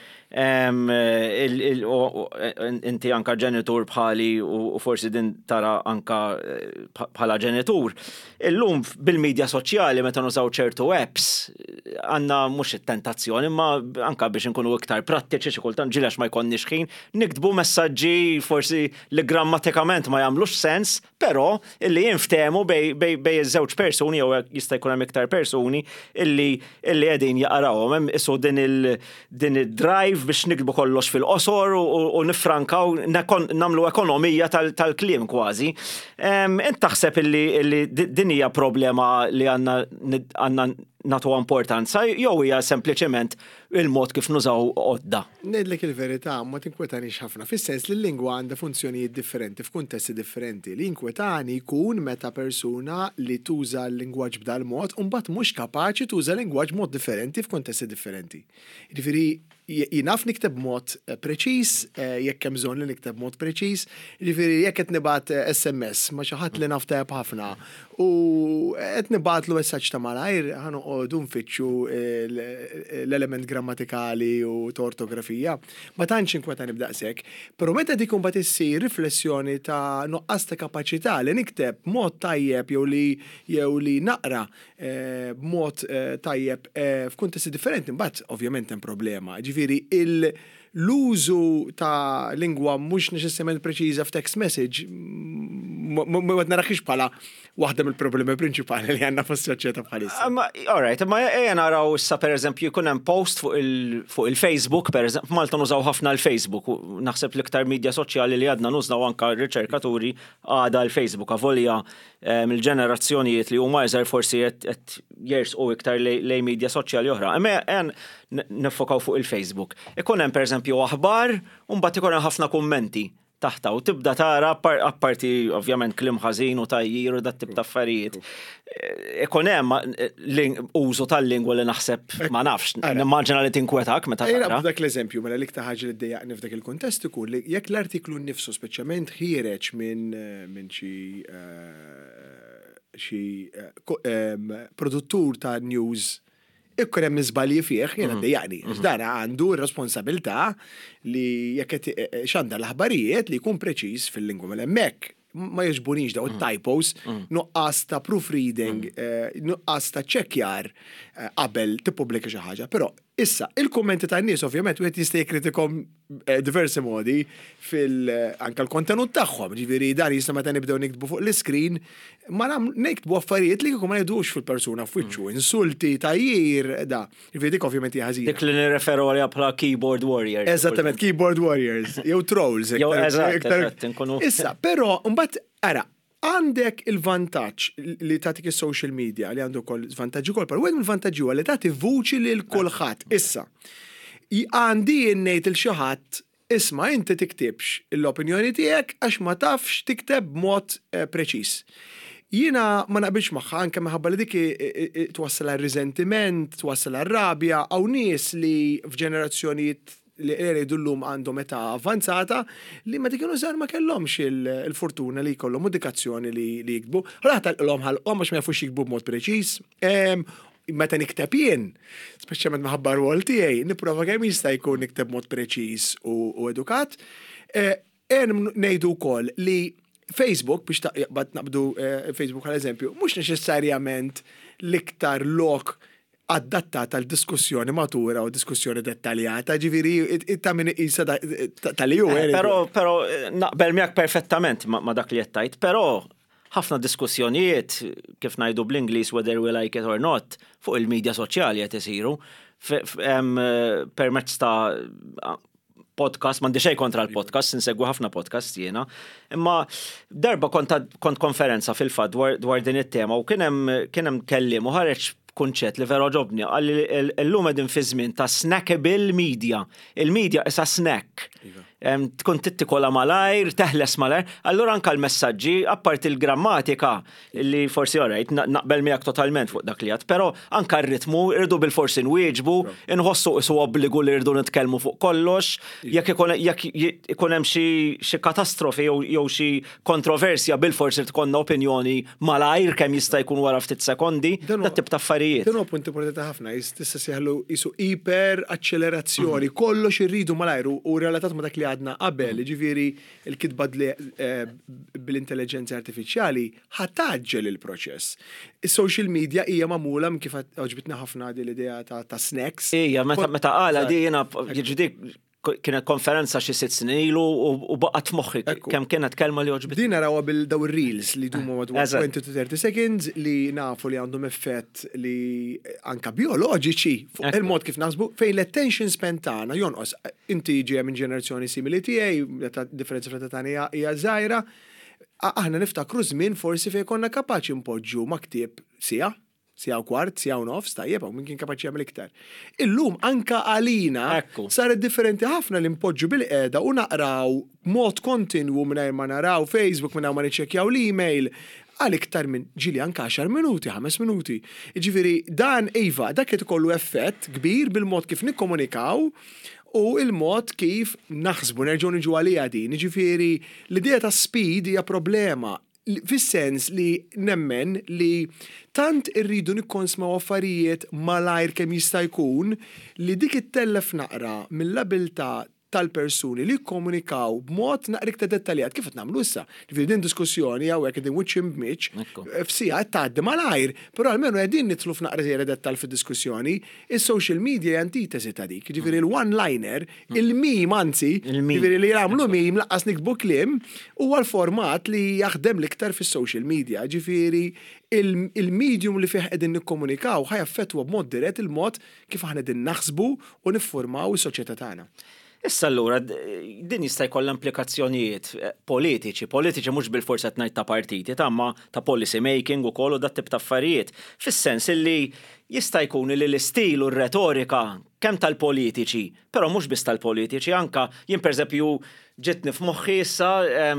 Inti anka ġenitur bħali u forsi din tara anka bħala ġenitur. Illum bil-medja soċjali meta nużaw ċertu apps għandna mhux it-tentazzjoni imma anka biex inkunu iktar prattiċi xi kultant ġilex ma jkollniex ħin niktbu messaġġi forsi li grammatikament ma jagħmlux sens, però illi jinftehmu bej iż-żewġ persuni jew jista' jkun hemm iktar persuni illi illi qegħdin jaqrawhom hemm isu din il-din id-drive biex nikbu kollox fil-qosor u nifrankaw nagħmlu ekonomija tal-kliem kważi. Int taħseb illi din hija problema li għandna nagħtu importanza jew hija sempliċement il-mod kif nużaw għodda? Ngħidlek il-verità ma tinkwetanix ħafna, fis-sens li l-lingwa għandha funzjonijiet differenti f'kuntesti differenti. Li jinkwetani jkun meta persuna li tuża l-lingwaġġ b'dal mod u mbagħad mhux kapaċi tuża lingwaġġ mod differenti f'kuntesti differenti. Jiġifieri jinaf nikteb mod preċiż, jekk hemm bżonn li nikteb mod preċiż, jiġifieri jekk qed nibgħat S M S ma' xi ħadd li naf tajjeb ħafna u qed nibgħatlu messaġġ ta' malajr ħanoqogħdu nfittxu l-element grammatikali u ta' ortografija, ma tantx inkwetani b'daqshekk, però meta dik imbagħad issir riflessjoni ta' nuqqas ta' kapaċità li nikteb mod tajjeb jew li jew li naqra b'mod tajjeb f'kuntesti differenti, mbagħad ovvjament hemm problema. Ġifieri l-użu ta' lingwa mhux neċessarjament preċiża f'text message ma naraħx bħala waħda mill-problemi prinċipali li għandna fis-soċjetà bħalissa. All right, ma ejja naraw issa pereżempju jkun hemm post fuq il-Facebook pereżempju, Malta nużaw ħafna l-Facebook u naħseb l-iktar medja soċjali li għadna nużnaw anke r-riċerkaturi għada l-Facebook avolja mill-ġenerazzjonijiet li huma iżgħar forsi qed jersqu iktar lejn medja soċjali oħra. Imma nifokaw fuq il-Facebook. Ikun hemm pereżempju aħbar u mbagħad ikun hemm ħafna kummenti taħta u tibda tara apparti ovvjament kliem ħażin u tajjir u dat tip ta' affarijiet. Ikun hemm użu tal-lingwa li naħseb ma nafx, nimmaġina li tinkwetak meta tara. Ejja dak l-eżempju mela l-iktar ħaġa li ddejjaqni f'dak il-kuntest ikun li jekk l-artiklu nnifsu speċjalment ħireġ minn minn xi xi produttur ta' news ikkun hemm żbalji fih, jiena ddejjaqni. Dan għandu r-responsabilità li jekk x'għandha l-aħbarijiet li jkun preċiż fil-lingwa mela hemmhekk ma jiġbunix daw it-typos, nuqqas ta' proofreading, nuqqas ta' ċekkjar qabel tippubblika xi ħaġa. Però issa il-kummenti tan-nies ovvjament wieħed jista' jikkritikahom diversi modi fil-anke l-kontenut tagħhom. Ġifieri dan jista' meta nibdew niktbu fuq l-iskrin ma niktbu affarijiet li kieku ma jgħidux fil-persuna f'wiċċu, insulti, tajjir, da. Ġifieri dik ovvjament hija ħażina. Dik li nirreferu għalha bħala keyboard warriors. Eżattament, keyboard warriors, jew trolls. Jew eżatt, inkunu. Issa, però mbagħad ara għandek il-vantaġġ li tagħtik is-social media li għandu wkoll żvantaġġi wkoll, però wieħed mill-vantaġġi huwa li tagħti vuċi lil kulħadd. Issa, għandi ngħid il xi ħadd isma' inti tiktibx l-opinjoni tiegħek għax ma tafx tikteb b'mod preċiż. Jiena ma naqbilx magħha anke minħabba li dik twassal għar-riżentiment, twassal għar-rabja hawn nies li f'ġenerazzjonijiet li jridu llum għandhom età avanzata li ma kienu żgħar ma kellhomx il-fortuna li jkollhom indikazzjoni li jiktbu. Ħadd talqilhom ħalqhom għax ma jafux jiktbu b'mod preċiż. Meta nikteb jien, speċjalment minħabba r-rwol tiegħi, nipprova kemm jista' jkun nikteb mod preċiż u edukat. Hemm ngħidu wkoll li Facebook biex taqbad naqbdu Facebook għal eżempju, mhux neċessarjament l-iktar lok adattata tal-diskussjoni matura u diskussjoni dettaljata, ġifieri ta' min isa tal-ju. Però però naqbel miegħek perfettament ma' dak li qed tgħid, però ħafna diskussjonijiet kif ngħidu bl-Ingliż whether we like it or not fuq il-medja soċjali qed isiru permezz ta' podcast, m'għandi xejn kontra l-podcast, insegwu ħafna podcast jiena, imma darba kont konferenza fil-fatt dwar din it-tema u kien hemm kelliem u ħareġ kunċett li vera ġobni, għalli l-lum għedin fi żmien ta' snackable media. Il-media isa snack. tkun tittikola malajr, teħles malajr, allura anka l-messaġġi, apart il-grammatika, li forsi orajt, naqbel miegħek totalment fuq dak li għad, pero anka r-ritmu, irdu bil-forsi nwieġbu, inħossu isu obbligu li irdu nitkellmu fuq kollox, jekk ikun hemm xi katastrofi jew xi kontroversja bil-forsi tkonna opinjoni malajr kemm jista' jkun wara ftit sekondi, dat tip ta' affarijiet. Dan huwa punt importanti ħafna, tista' sieħlu isu iper accelerazzjoni, kollox irridu malajr u relatat ma' dak li għadna qabel, ġifieri il-kitba bil-intelligenza artifiċjali ħataġġel il-proċess. Is-social media hija magħmula kif għoġbitna ħafna din l-idea ta' snacks. Ija, meta qala di jiena jiġri kienet konferenza xi sitt snin ilu u baqgħet f'moħħi kemm kienet kelma li oġbit. Din narawha bil-daw ir-reels li jdumu madwar twenty to thirty seconds li nafu li għandhom effett li anka bioloġiċi fuq il-mod kif naħsbu fejn l-attention span tagħna jonqos. Inti ġejja minn ġenerazzjoni simili tiegħi, differenza fl-età tagħna hija żgħira. Aħna niftakru żmien forsi fejn konna kapaċi npoġġu ma' ktieb sija. Sija u kwart, sija u nofs, tajjeb, u minn kien kapaċi jagħmel iktar. Illum anka għalina saret differenti ħafna li npoġġu bil-qiegħda u naqraw mod kontinwu mingħajr ma naraw Facebook mingħajr ma niċċekkjaw l-email għal iktar minn ġili anka għaxar minuti, ħames minuti. Jiġifieri dan iva, dak qed ikollu effett kbir bil-mod kif nikkomunikaw u il-mod kif naħsbu nerġgħu niġu għalija din. Jiġifieri l-idea ta' speed hija problema. Fis-sens li nemmen li tant irridu nikkonsmaw affarijiet malajr kemm jista' jkun li dik it-tellef naqra mill-abilità tal-persuni li jikkomunikaw b'mod naqra iktar dettaljat kif qed nagħmlu issa. Ġifieri din diskussjoni hawnhekk qegħdin wiċċ immiċ f'sija qed tgħaddi malajr, però almenu qegħdin nidħlu f'naqra żejra dettall fid-diskussjoni. Is-social media hija antitesi ta' dik. Ġifieri l-one-liner, il-meme anzi, ġifieri li jagħmlu meme laqqas nikbu kliem huwa l-format li jaħdem l-iktar fis-social media. Ġifieri il-medium li fih qegħdin nikkomunikaw ħajaffettwa b'mod dirett il-mod kif aħna qegħdin naħsbu u niffurmaw is-soċjetà tagħna. Issa allura din jista' jkollha implikazzjonijiet politiċi, politiċi mhux bil-forsa qed ngħid ta' partiti, ta' ma ta' policy making ukoll u dat tip ta' affarijiet. Fis-sens illi jista' jkun li l-istil u r-retorika kemm tal-politiċi, però mhux biss tal-politiċi, anka jien pereżempju ġitni f'moħħi issa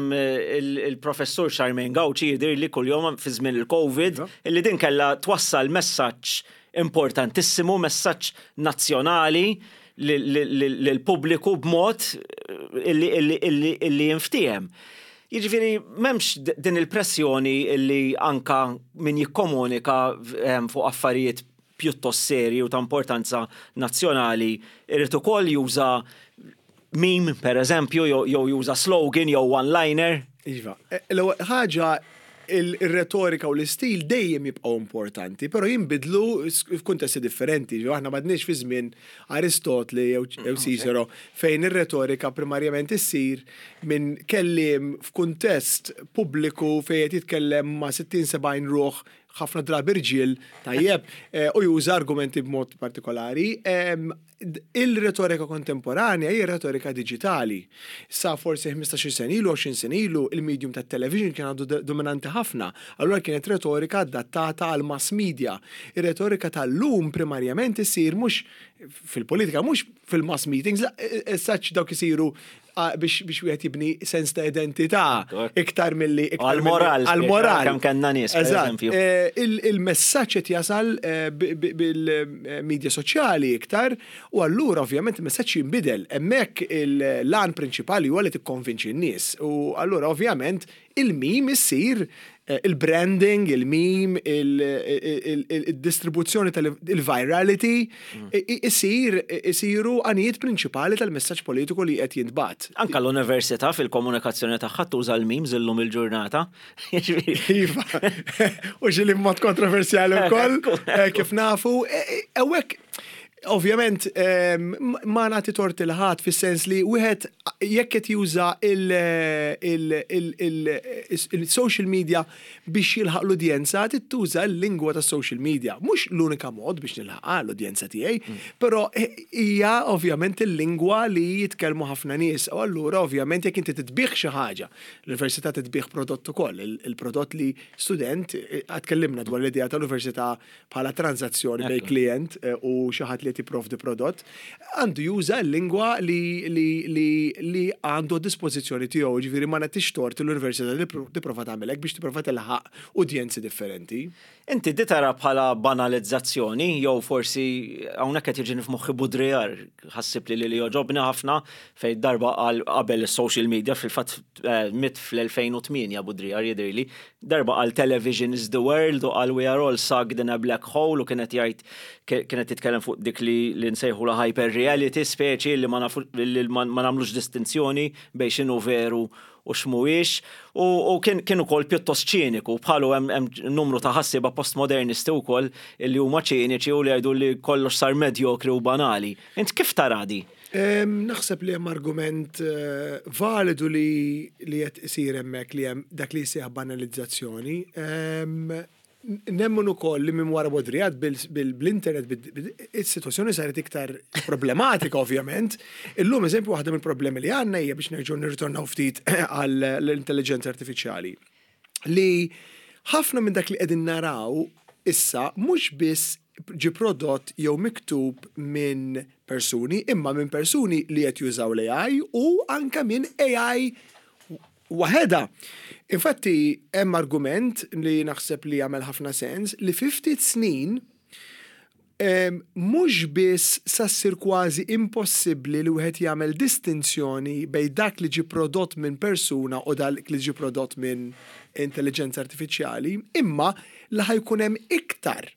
il-professur Charmaine Gauci jidher li kuljum fi żmien il-COVID illi din kellha twassal messaġġ importantissimu, messaġġ nazzjonali l-pubbliku b'mod illi jinftiehem. Jiġifieri m'hemmx din il-pressjoni illi anka min jikkomunika fuq affarijiet pjuttost serji u ta' importanza nazzjonali irid ukoll juża meme pereżempju jew juża slogan jew one-liner. Iva, l-ewwel ħaġa il-retorika u l-istil dejjem jibqgħu importanti, però jinbidlu f'kuntesti differenti. Aħna m'għadniex fi żmien Aristotli jew Cicero fejn ir-retorika primarjament issir minn kelliem f'kuntest pubbliku fejn qed jitkellem ma' sittin sebgħin ruħ ħafna drabi irġiel tajjeb u juża argumenti b'mod partikolari. Il-retorika kontemporanja hija retorika digitali. Sa forsi ħmistax-il sen ilu, għoxrin sen ilu, il-medium tat-television kien għadu dominanti ħafna. Allura kienet retorika adattata għal mass media. Ir-retorika tal-lum primarjament isir mhux fil-politika, mhux fil-mass meetings, saċ dawk isiru biex wieħed jibni sens ta' identità iktar milli għal-moral. Għal-moral. Kemm kellna nies, pereżempju. Il-messaġġ qed jasal bil-medja soċjali iktar u allura ovvjament il-messaġġ jinbidel. Hemmhekk il-lan prinċipali huwa li tikkonvinċi n-nies. U allura ovvjament il-meme issir il-branding, il-meme, il-distribuzzjoni tal-virality, isiru għanijiet prinċipali tal-messaġġ politiku li qed jintbagħat. Anka l-università fil-komunikazzjoni tagħha tuża l-memes illum il-ġurnata. Iva. U xi mod kontroversjali wkoll kif nafu. Hawnhekk ovvjament ma nagħti torti l-ħadd fis-sens li wieħed jekk qed juża il-social media biex jilħaq l-udjenza, tittuża l-lingwa tas-social media. Mhux l-unika mod biex nilħaqha l-udjenza tiegħi, però hija ovvjament il-lingwa li jitkellmu ħafna nies. U allura ovvjament jekk inti titbih xi ħaġa, l-università titbih prodott ukoll, il-prodott li student tkellimna dwar l-idea tal-università bħala transazzjoni bejn klient u xi ħadd li li tipprovdi prodott, għandu juża l-lingwa li li li li għandu a dispożizzjoni tiegħu, ġifieri ma nagħtix tort l-università li tipprova tagħmelek biex tipprova tilħaq udjenzi differenti. Inti di tara bħala banalizzazzjoni jew forsi hawnhekk qed jiġi f'moħħi budrijar ħassib li li joġobni ħafna fejn darba qal qabel is-social media fil-fatt mit fl-elfejn u tmien budrijar jidhirli darba qal television is the world u qal we are all sucked in a black hole u kienet jgħid kienet titkellem fuq dik li li nsejħu la hyper reality speċi li ma ma nagħmlux distinzjoni bejn x'inhu veru u x'mhuwiex u kien kien ukoll pjuttost ċiniku bħalu hemm numru ta' ħassiba postmodernisti wkoll li huma ċiniċi u li jgħidu li kollox sar medjokri u banali. Int kif tara di? Naħseb li hemm argument validu li li qed isir hemmhekk li hemm dak li jsejħ banalizzazzjoni. Nemmen ukoll li minn wara bodrijat bil-internet is-sitwazzjoni saret iktar problematika ovvjament. Illum eżempju waħda mill-problemi li għandna hija biex nerġgħu nirritornaw ftit għall-intelligenza artifiċjali. Li ħafna minn dak li qegħdin naraw issa mhux biss ġi prodott jew miktub minn persuni, imma minn persuni li qed jużaw l-A I u anke minn A I waħeda. Infatti, hemm argument li naħseb li jagħmel ħafna sens li fi ftit snin mhux biss sassir kważi impossibbli li wieħed jagħmel distinzjoni bejn dak li ġi prodott minn persuna u dak li ġi prodott minn intelligenza artifiċjali, imma li ħajkun hemm iktar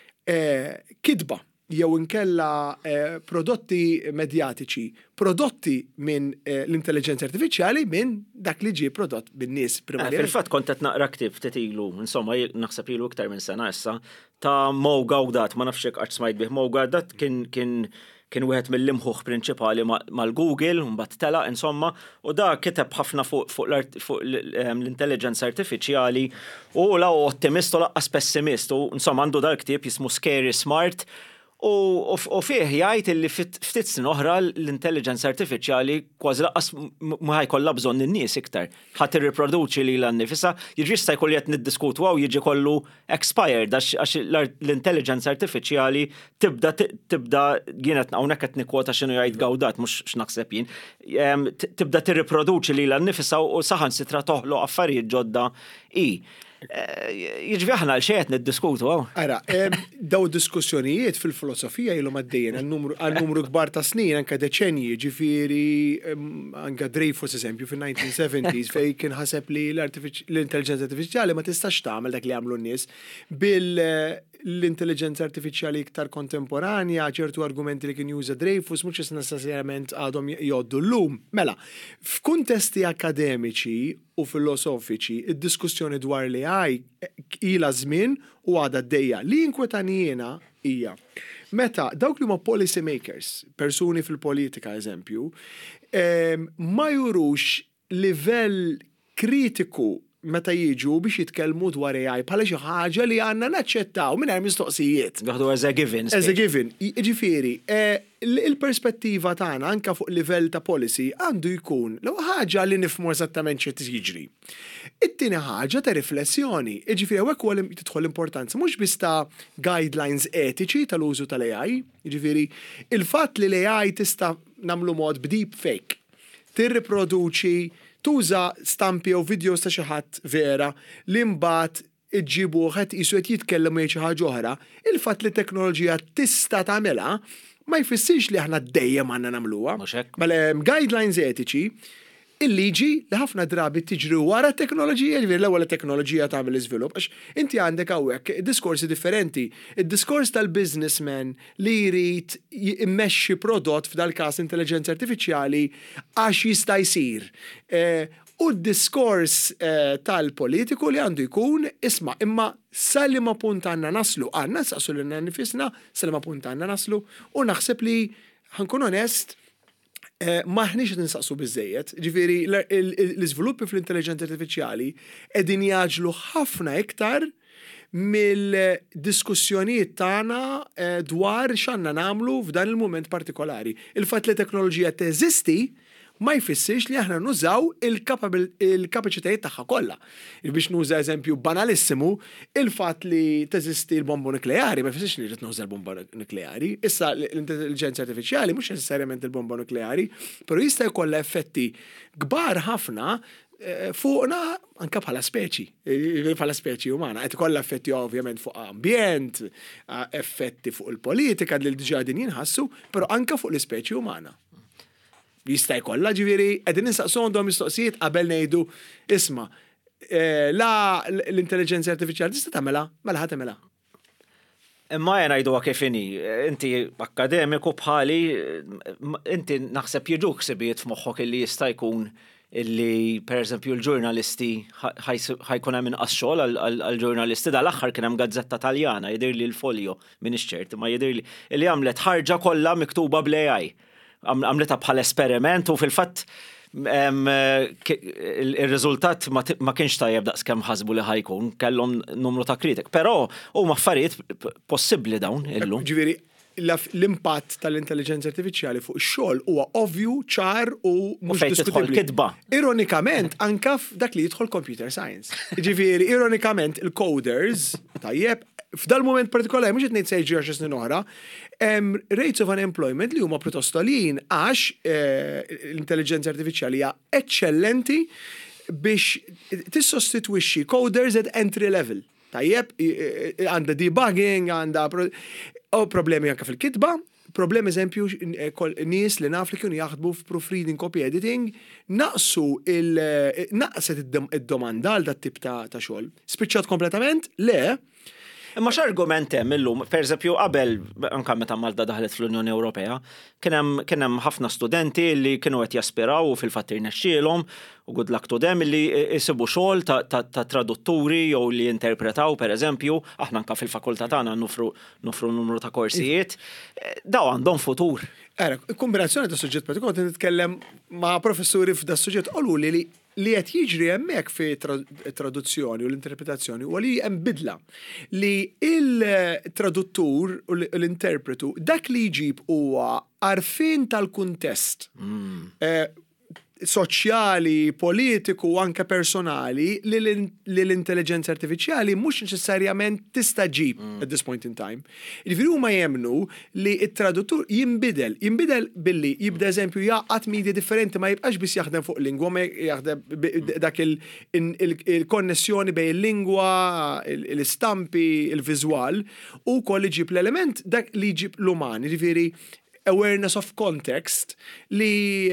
kidba jew inkella prodotti medjatiċi, prodotti minn l-intelligenza artifiċjali minn dak li ġie prodott bin-nies primarjament. Fil-fatt kont qed naqra ktieb ftit ilu, insomma naħseb ilu iktar minn sena issa, ta' Mo Gawdat, ma nafx hekk qatt smajt bih. Mo Gawdat kien kien kien wieħed mill-imħuħ prinċipali mal-Google, mbagħad tela, insomma, u da kiteb ħafna fuq l-intelligenza artifiċjali u la ottimist u laqqas pessimist, u insomma għandu dal ktieb jismu Scary Smart. U fih jgħid li ftit snin oħra l-intelligenza artifiċjali kważi laqqas ma ħajkollha bżonn in-nies iktar. Ħadd irriproduċi lilha nnifisha, jiġri jista' jkollu qed niddiskutu għaw jiġi kollu expired għax l-intelligenza artifiċjali tibda tibda jien qed hawnhekk qed nikkwota x'inhu jgħid Gawdat mhux x'naħseb jien. Tibda tirriproduċi lilha nnifisha u saħansitra toħloq affarijiet ġodda i. Jiġri aħna l xejn niddiskutu għaw. Ara, daw diskussjonijiet fil-filosofija ilhom għaddejjin għal-numru kbar ta' snin anke deċenji, ġifieri anke Dreyfus eżempju fin-nineteen seventies fejn kien ħaseb li l-intelligenza artifiċjali ma tistax tagħmel dak li għamlu n-nies bil-intelligenza artifiċjali iktar kontemporanja, ċertu argumenti li kien juża Dreyfus mhux necessarjament għadhom jgħoddu llum. Mela, f'kuntesti akademiċi u filosofiċi, id-diskussjoni dwar l-A I ila żmien u għadha d-dejja. Li inkwetanijena hija meta dawk li huma policy makers, persuni fil-politika eżempju, ma jurux livell kritiku meta jiġu biex jitkellmu dwar A I bħala xi ħaġa li għandna naċċettaw mingħajr mistoqsijiet. Għadu as a given. As a given. Ġifieri, il-perspettiva tagħna anke fuq livell ta' policy għandu jkun l ħaġa li nifhmu eżattament x'qed jiġri. It-tieni ħaġa ta' riflessjoni. Ġifieri hekk huwa tidħol importanza mhux biss ta' guidelines etiċi tal-użu tal-A I, ġifieri il-fatt li l-A I tista' nagħmlu mod b'deep fake, tirriproduċi tuża stampi u videos ta' xi ħadd vera li mbagħad iġġibu ħadd qisu qed jitkellem xi ħaġa oħra, il-fatt li t-teknoloġija tista' tagħmilha ma jfissirx li aħna dejjem għandna nagħmluha. Mela hemm guidelines etiċi, il-liġi li ħafna drabi tiġri wara t-teknoloġija, ġifieri l-ewwel it-teknoloġija tagħmel iżvilupp għax inti għandek hawnhekk diskorsi differenti. Id-diskors tal-businessman li jrid immexxi prodott f'dal-każ intelligenza artifiċjali għax jista' jsir. U d-diskors tal-politiku li għandu jkun isma' imma sal ma punt għandna naslu, għandna nsaqsu lil nifisna sal ma punt għandna naslu u naħseb li ħankun onest maħniex qed ninsaqsu biżejjed, ġifieri l-iżviluppi fl-intelligenza artifiċjali qegħdin jaġlu ħafna iktar mill-diskussjonijiet tagħna dwar x'għandna nagħmlu f'dan il-mument partikolari. Il-fatt li teknoloġija teżisti ma jfissirx li aħna nużaw il-kapaċitajiet tagħha kollha. Biex nuża eżempju banalissimu, il-fatt li teżisti l-bomba nukleari ma jfissirx li rrid nuża l-bomba nukleari. Issa l-intelligenza artifiċjali mhux necessarjament il-bomba nukleari, però jista' jkollha effetti kbar ħafna fuqna anka bħala speċi, bħala speċi umana, qed ikollha effetti ovvjament fuq ambjent, effetti fuq il-politika li diġà din jinħassu, però anka fuq l-ispeċi umana. Jista' jkollha ġifieri qegħdin nistaqsu għandhom mistoqsijiet qabel ngħidu isma' la l-intelligenza artifiċjali tista' tagħmilha, mela ħadd tagħmilha. Imma jena jduwa kifini, inti akademiku bħali, inti naħseb jiġuk sibiet f'moħħok illi jista' jkun illi per eżempju l-ġurnalisti ħajkun hemm inqas xogħol għall-ġurnalisti dal-aħħar kien hemm gazzetta Taljana jidher li l-Folio min ix-ċert imma jidher li li għamlet ħarġa kollha miktuba bl-A I. Għamletha bħal esperiment u fil-fatt il-riżultat ma kienx tajjeb daqskemm ħasbu li ħajkun, kellhom numru ta' kritik. Però huma affarijiet possibbli dawn illum. Ġifieri l-impatt tal-intelligenza artifiċjali fuq ix-xogħol huwa ovvju, ċar u mhux diskutibbli. Kitba. Ironikament anke f'dak li jidħol computer science. Ġifieri ironikament il-coders tajjeb f'dal moment partikolari mhux qed ngħid se jiġri għaxar snin oħra, rates of unemployment li huma pjuttost għolin għax l-intelligenza artifiċjali hija eċċellenti biex tissostitwixxi coders at entry level. Tajjeb, għandha debugging, għandha problemi anke fil-kitba, problemi eżempju nies li naf li kienu jaħdmu f'proofreading, copy editing, naqsu il-naqset id-domanda għal dat tip ta' xogħol. Spiċċat kompletament? Le. Imma x'argument hemm illum, pereżempju qabel anke meta Malta daħlet fl-Unjoni Ewropea, kien hemm ħafna studenti li kienu qed jaspiraw u fil-fatt irnexxielhom u good luck to them li jsibu xogħol ta' tradutturi jew li jinterpretaw pereżempju, aħna anke fil-fakultà tagħna nofru numru ta' korsijiet, daw għandhom futur. Era, kombinazzjoni ta' suġġett partikolari nitkellem ma' professuri f'da suġġett qolu li li qed jiġri hemmhekk fi traduzzjoni u l-interpretazzjoni u li hemm bidla li il-traduttur u l-interpretu dak li jġib huwa għarfien tal-kuntest soċjali, politiku, anke personali li l-intelligenza artifiċjali mhux neċessarjament tista' ġib at this point in time. Jiġifieri huma jemmnu li t-traduttur jinbidel, jinbidel billi jibda eżempju jaqgħad medji differenti ma jibqax biss jaħdem fuq lingwa, ma jaħdem dak il-konnessjoni bejn il-lingwa, l-istampi, il-viżwal u wkoll iġib l-element dak li jġib l-uman, jiġifieri awareness of context li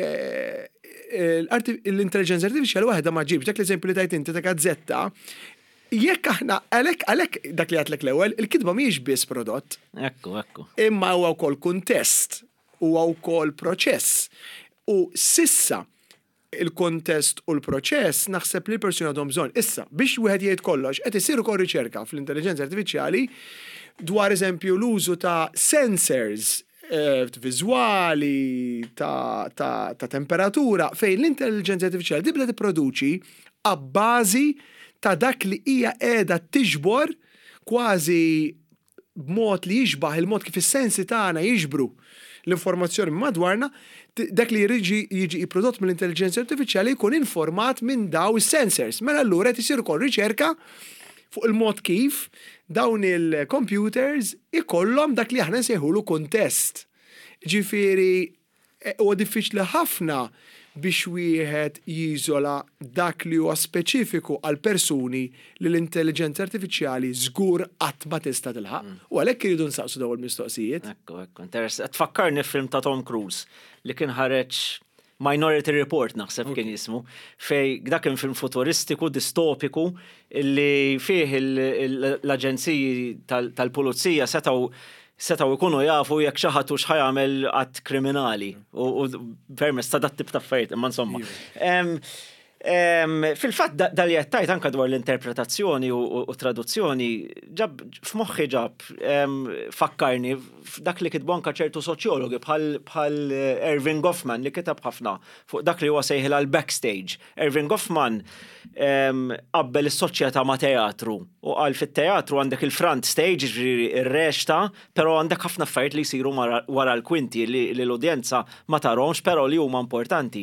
l-intelligenza artificiali waħda ma ġibx, dak l-eżempju li tajt inti ta' gazzetta, jekk aħna għalek għalek dak li għatlek l-ewwel, il-kitba mhijiex biss prodott. Ekku, ekku. Imma huwa wkoll kuntest, huwa wkoll proċess. U sissa il-kontest u l-proċess naħseb li l-persuna għadhom bżonn. Issa, biex wieħed jgħid kollox, qed isir ukoll riċerka fl-intelligenza artificiali dwar eżempju l-użu ta' sensors viżwali ta' temperatura fejn l-intelligenza artificiali tibda tipproduċi abbażi ta' dak li hija qiegħda tiġbor kważi b'mod li jixbaħ il-mod kif is-sensi tagħna jiġbru l-informazzjoni madwarna, dak li jiġi jiġi prodott mill-intelligenza artificiali jkun informat minn daw is-sensors. Mela allura qed isir ukoll riċerka fuq il-mod kif dawn il-computers ikollhom dak li aħna nsejħulu kuntest. Ġifieri huwa diffiċli ħafna biex wieħed jiżola dak li huwa speċifiku għal persuni li l-intelligenza artificiali żgur qatt ma tista' tilħaq. U għalhekk iridu nsaqsu dawn il-mistoqsijiet. Ekku, ekku, interessant. Tfakkarni film ta' Tom Cruise li kien ħareġ Minority Report naħseb kien jismu, fej dak kien film futuristiku, distopiku, illi fih l-aġenziji tal-pulizija setaw setaw ikunu jafu jekk xi ħadd hux ħajamel qatt kriminali u permezz ta' dat tip ta' affarijiet, imma insomma. Fil-fatt dal jettajt anka dwar l-interpretazzjoni u traduzzjoni ġab f'moħħi ġab fakkarni f'dak li kitbu anka ċertu soċjologi bħal Erving Goffman li kitab ħafna fuq dak li huwa sejħil għal backstage. Erving Goffman qabbel is-soċjetà ma' teatru u qal fit-teatru għandek il-front stage ir-rexta, però għandek ħafna affarijiet li jsiru wara l-kwinti li l-udjenza ma tarhomx però li huma importanti.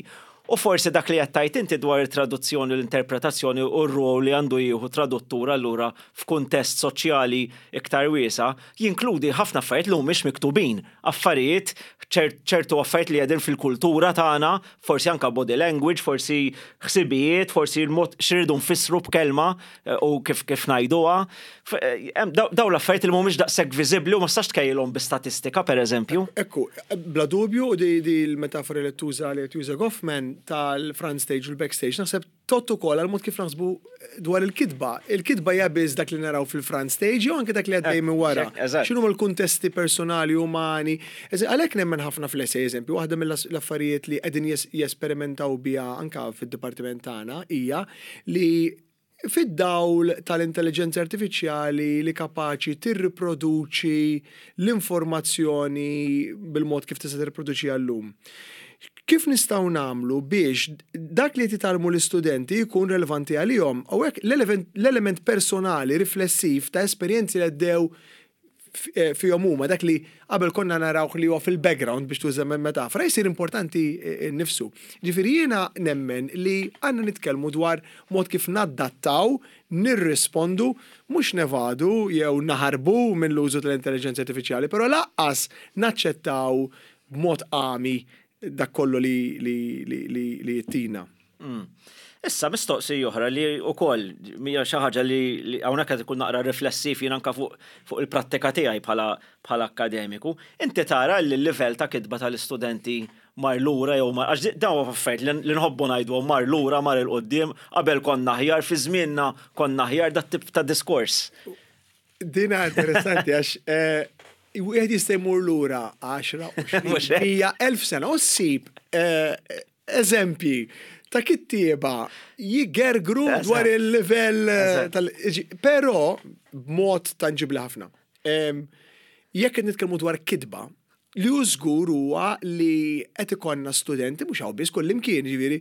U forsi dak li qed tajt inti dwar it-traduzzjoni u l-interpretazzjoni u r-rol li għandu jieħu traduttur allura f'kuntest soċjali iktar wiesa' jinkludi ħafna affarijiet li mhumiex miktubin, affarijiet ċertu affarijiet li qegħdin fil-kultura tagħna, forsi anke body language, forsi ħsibijiet, forsi l-mod x'iridu nfissru b'kelma u kif kif ngħiduha. Dawn l-affarijiet li mhumiex daqshekk viżibbli u ma stax tkejjilhom bi-statistika pereżempju. Ekku, bla dubju di l-metafora li tuża li tuża Goffman tal-front stage u l-backstage, naħseb tot ukoll għal mod kif naħsbu dwar il-kidba. Il-kidba hija biss dak li naraw fil-front stage jew anke dak li għaddej minn wara. X'inhuma l-kuntesti personali umani. Għalhekk nemmen ħafna fl-essej eżempju, waħda mill-affarijiet li qegħdin jesperimentaw biha anke fid-dipartiment tagħna hija li fid-dawl tal-intelligenza artifiċjali li kapaċi tirriproduċi l-informazzjoni bil-mod kif tista' tirriproduċi għallum. Kif nistgħu nagħmlu biex dak li titalmu l-istudenti jkun relevanti għalihom? Hawnhekk l-element personali riflessiv ta' esperjenzi li għaddew fihom huma dak li qabel konna narawh li huwa fil-background biex tuża metafora jsir importanti nnifsu. Ġifieri jiena nemmen li għandna nitkellmu dwar mod kif naddattaw, nirrispondu, mhux nevadu jew naħarbu minn l-użu tal-intelligenza artifiċjali, però laqqas naċċettaw b'mod qami dak kollu li li li li li jittina. Issa mistoqsi oħra li wkoll mija xi ħaġa li hawnhekk qed ikun naqra riflessiv jien anke fuq fuq il-prattika tiegħi bħala bħala akkademiku. Inti tara li l-livell ta' kitba tal-istudenti mar lura jew mar għax dawn huwa affarijiet li nħobbu ngħidu mar lura mar il qudiem qabel konna aħjar fi żmienna konna aħjar dat tip ta' diskors. Dina interessanti għax wieħed jista' jmur lura għaxra hija elf sena u ssib eżempji ta' kittieba jiggergru dwar il-livell tal- però b'mod tanġibli ħafna. Jekk qed nitkellmu dwar kitba, li hu żgur huwa li qed ikollna studenti mhux hawn biss kullimkien ġifieri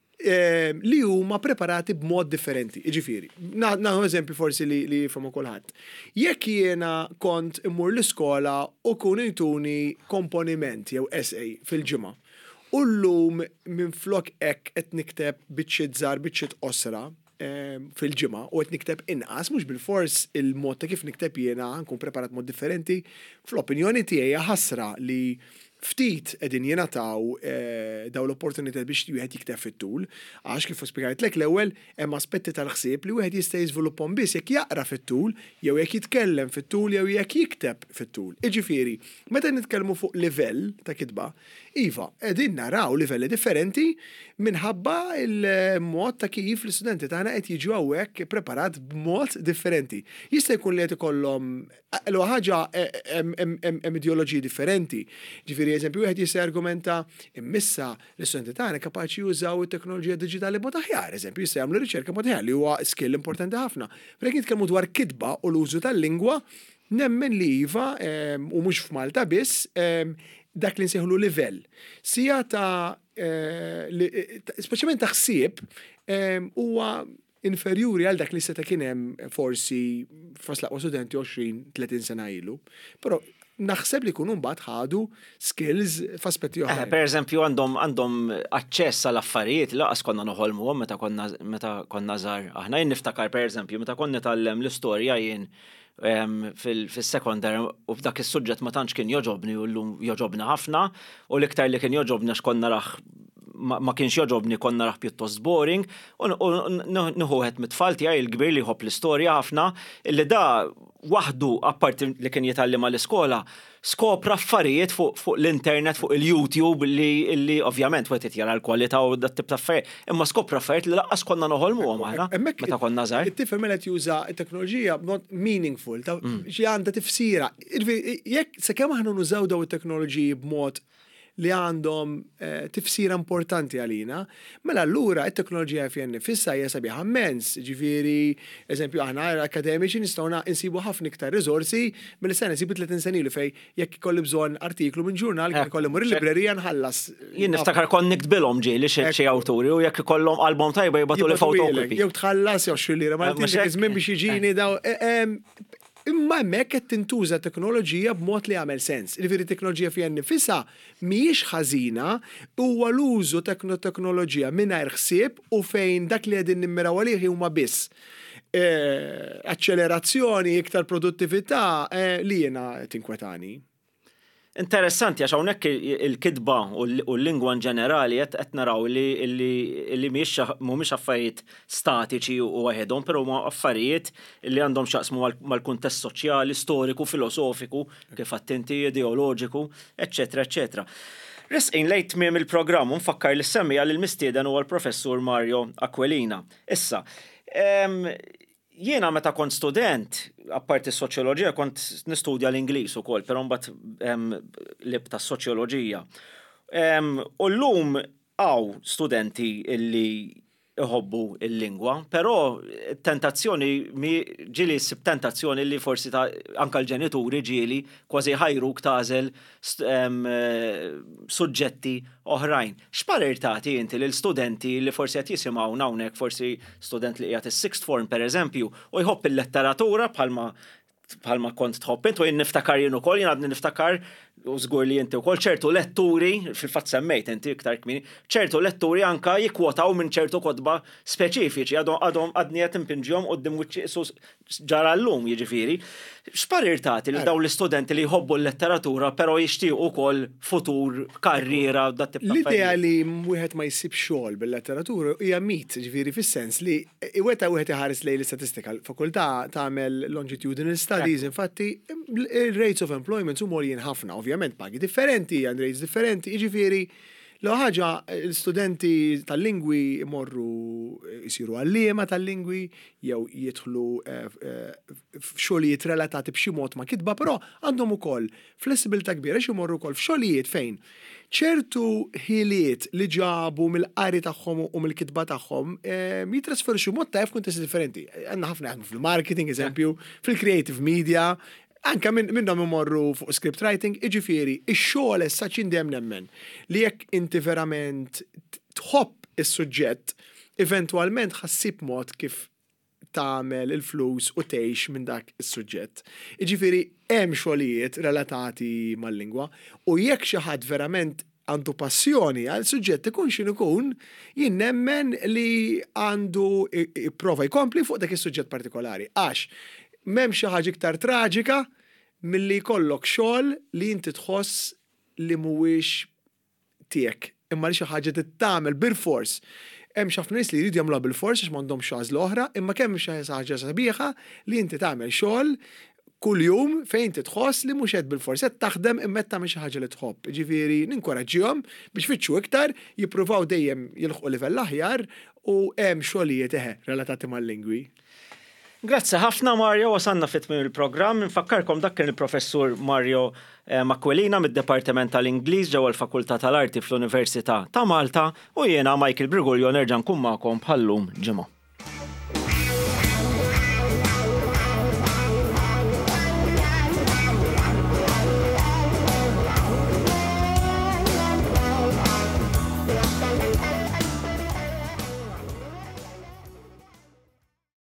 li huma preparati b'mod differenti, ġifieri. Naħu eżempju forsi li li jifhmu kulħadd. Jekk jiena kont immur l-iskola u kun jtuni komponiment jew essay fil-ġimgħa. U llum minn flok hekk qed nikteb biċċiet żgħar biċċiet qosra fil-ġimgħa u qed nikteb inqas mhux bil-fors il-mod ta' kif nikteb jiena nkun preparat mod differenti, fl-opinjoni tiegħi ħasra li ftit qegħdin jingħataw daw l-opportunità biex wieħed jikteb fit-tul, għax kif spjegajtlek l-ewwel hemm aspetti tal-ħsieb li wieħed jista' jiżviluppahom biss jekk jaqra fit-tul, jew jekk jitkellem fit-tul jew jekk jikteb fit-tul. Iġifieri, meta nitkellmu fuq livell ta' kitba, iva, qegħdin naraw livelli differenti minħabba il-mod ta' kif l-istudenti tagħna qed jiġu hawnhekk preparat b'mod differenti. Jista' jkun li qed ikollhom l ħaġa hemm ideoloġiji differenti. Ġifieri eżempju wieħed jista' argumenta immissa l-istudenti tagħna kapaċi jużaw it-teknoloġija diġitali b'mod aħjar, eżempju jista' jagħmlu riċerka b'mod aħjar li huwa skill importanti ħafna. Jekk nitkellmu dwar kitba u l-użu tal-lingwa, nemmen li iva u mhux f'Malta biss dak li nsejħlu livell. Sija ta' speċjalment ta' ħsieb huwa inferjuri għal dak li seta' kien hemm forsi faslaqwa studenti għoxrin tletin sena ilu. Però naħseb li kunu mbagħad ħadu skills f'aspetti oħra. Per eżempju għandhom għandhom aċċess għal affarijiet li laqas konna noħolmuhom meta konna meta konna żgħar. Aħna jien niftakar pereżempju meta konna nitgħallem l-istorja jien fil-sekondar u f'dak is-suġġett ma tantx kien joġobni u llum joġobni ħafna u l-iktar li kien joġobni għax konna raħ ma kienx joġobni konna raħ pjuttost boring u nieħu wieħed mit-tfal tiegħi il-kbir li jħobb l-istorja ħafna illi da waħdu apparti li kien jitgħallem għall-iskola skopra affarijiet fuq l-internet, fuq il-YouTube li ovvjament wieħed jara l-kwalità u dat tip ta' affarijiet, imma skopra affarijiet li laqqas konna noħolmuhom aħna meta konna żgħar. It-tifhem mela juża t-teknoloġija b'mod meaningful, ta' xi għandha tifsira. Jekk sakemm aħna nużaw daw it-teknoloġiji b'mod li għandhom tifsira importanti għalina, mela allura it-teknoloġija fija nifissa hija sabiħa immens, ġifieri, eżempju aħna akademiċi nistgħu insibu ħafna iktar riżorsi milli se nsibu tliet insenilu fejn jekk ikolli bżonn artiklu minn ġurnal kien ikolli mur il-librerija nħallas. Jien niftakar kont niktbilhom ġieli xi awturi u jekk ikollhom album tajba jibgħatu li fotokopi. Jew tħallas jew xi lira Maltin żmien biex jiġini daw imma hemmhekk qed tintuża teknoloġija b'mod li jagħmel sens. Jiġifieri teknoloġija fiha nnifisha mhijiex ħażina, huwa l-użu teknoloġija mingħajr ħsieb u fejn dak li qegħdin nimmiraw għalih huma biss accelerazzjoni, iktar produttività li jiena tinkwetani. Interessanti, għax hawnhekk il-kidba u l-lingwa ġenerali qed naraw li mhumiex affarijiet statiċi u waħedhom, però huma affarijiet li għandhom x'jaqsmu mal-kuntest soċjali, storiku, filosofiku, kif attinti, ideoloġiku, eċetera, eċetera. Resqin lejn tmiem il-programm u nfakkar li semmija lil mistieden huwa l-professur Mario Aquilina. Issa, jiena meta kont student, apparti s-soċjoloġija, kont nistudja l-Ingliż ukoll, però mbagħad lib ta' soċjoloġija. U llum hawn studenti illi iħobbu il-lingwa, però tentazzjoni ġieli ssib tentazzjoni li forsi ta' anke l-ġenituri ġieli kważi ħajruk tażel suġġetti oħrajn. X'parir tagħti inti lil studenti li forsi qed jisimgħu hawnhekk, forsi student li qiegħed is-sixth form pereżempju, u jħobb il-letteratura bħalma bħalma kont tħobb int u jien niftakar jien ukoll jien għadni niftakar u żgur li inti wkoll ċertu letturi fil-fatt semmejt inti iktar kmieni, ċertu letturi anke jikkwotaw minn ċertu kotba speċifiċi għadhom għadhom għadni qed impinġihom quddiem wiċċ ġara llum jiġifieri. X'parir tagħti lil dawn l-istudenti li jħobbu l-letteratura però jixtiequ wkoll futur, karriera dat tip ta' l-idea li wieħed ma jsib xogħol bil-letteratura hija mit, ġifieri fis-sens li weta wieħed iħares lejn l-istatistika, l-fakultà tagħmel longitudinal studies, infatti il-rates of employment huma għoljin ħafna, ovvjament pagi differenti, għand rates differenti, jiġifieri l ħaġa l-studenti tal-lingwi imorru jisiru għalliema tal-lingwi jew jidħlu f'xogħlijiet relatati b'xi mod ma' kitba, però għandhom ukoll flessibilità kbira x'imorru wkoll f'xogħlijiet fejn ċertu ħiliet li ġabu mill-qari tagħhom u mill-kitba tagħhom jitrasferixxu mod tajjeb f'kuntesti differenti. Għandna ħafna jaħdmu fil-marketing, eżempju, fil-creative media, anka minnhom imorru fuq script writing, iġifieri, ix-xogħol issa ċindem nemmen li jekk inti verament tħobb is-suġġett, eventwalment ħassib mod kif tagħmel il-flus u tgħix minn dak is-suġġett. Iġifieri hemm xogħlijiet relatati mal-lingwa u jekk xi ħadd verament għandu passjoni għal suġġett ikun x'in ikun, jien nemmen li għandu jipprova jkompli fuq dak is-suġġett partikolari. Għax m'hemm xi ħaġa iktar traġika milli jkollok xogħol li inti tħoss li mhuwiex tiegħek, imma li xi ħaġa tittamel bil-fors. Hemm xi ħafna nies li jridu jagħmluha bil-fors għax m'għandhomx għażla oħra, imma kemm xi ħaġa sabiħa li inti tagħmel xogħol kuljum fejn titħoss li mhux qed bil-fors qed taħdem imma qed tagħmel xi ħaġa li tħobb. Ġifieri ninkoraġġihom biex fitxu iktar, jippruvaw dejjem jilħqu livell aħjar u hemm xogħlijiet eħe relatati mal-lingwi. Grazzi ħafna Mario, wasanna fit-tmiem il-programm. Infakkarkom dak kien il-professur Mario Aquilina mid-Departiment tal-Ingliż ġewwa l-Fakultà tal-Arti fl-Università ta' Malta u jiena Michael Briguglio nerġa' nkun magħkom bħallum ġimgħa.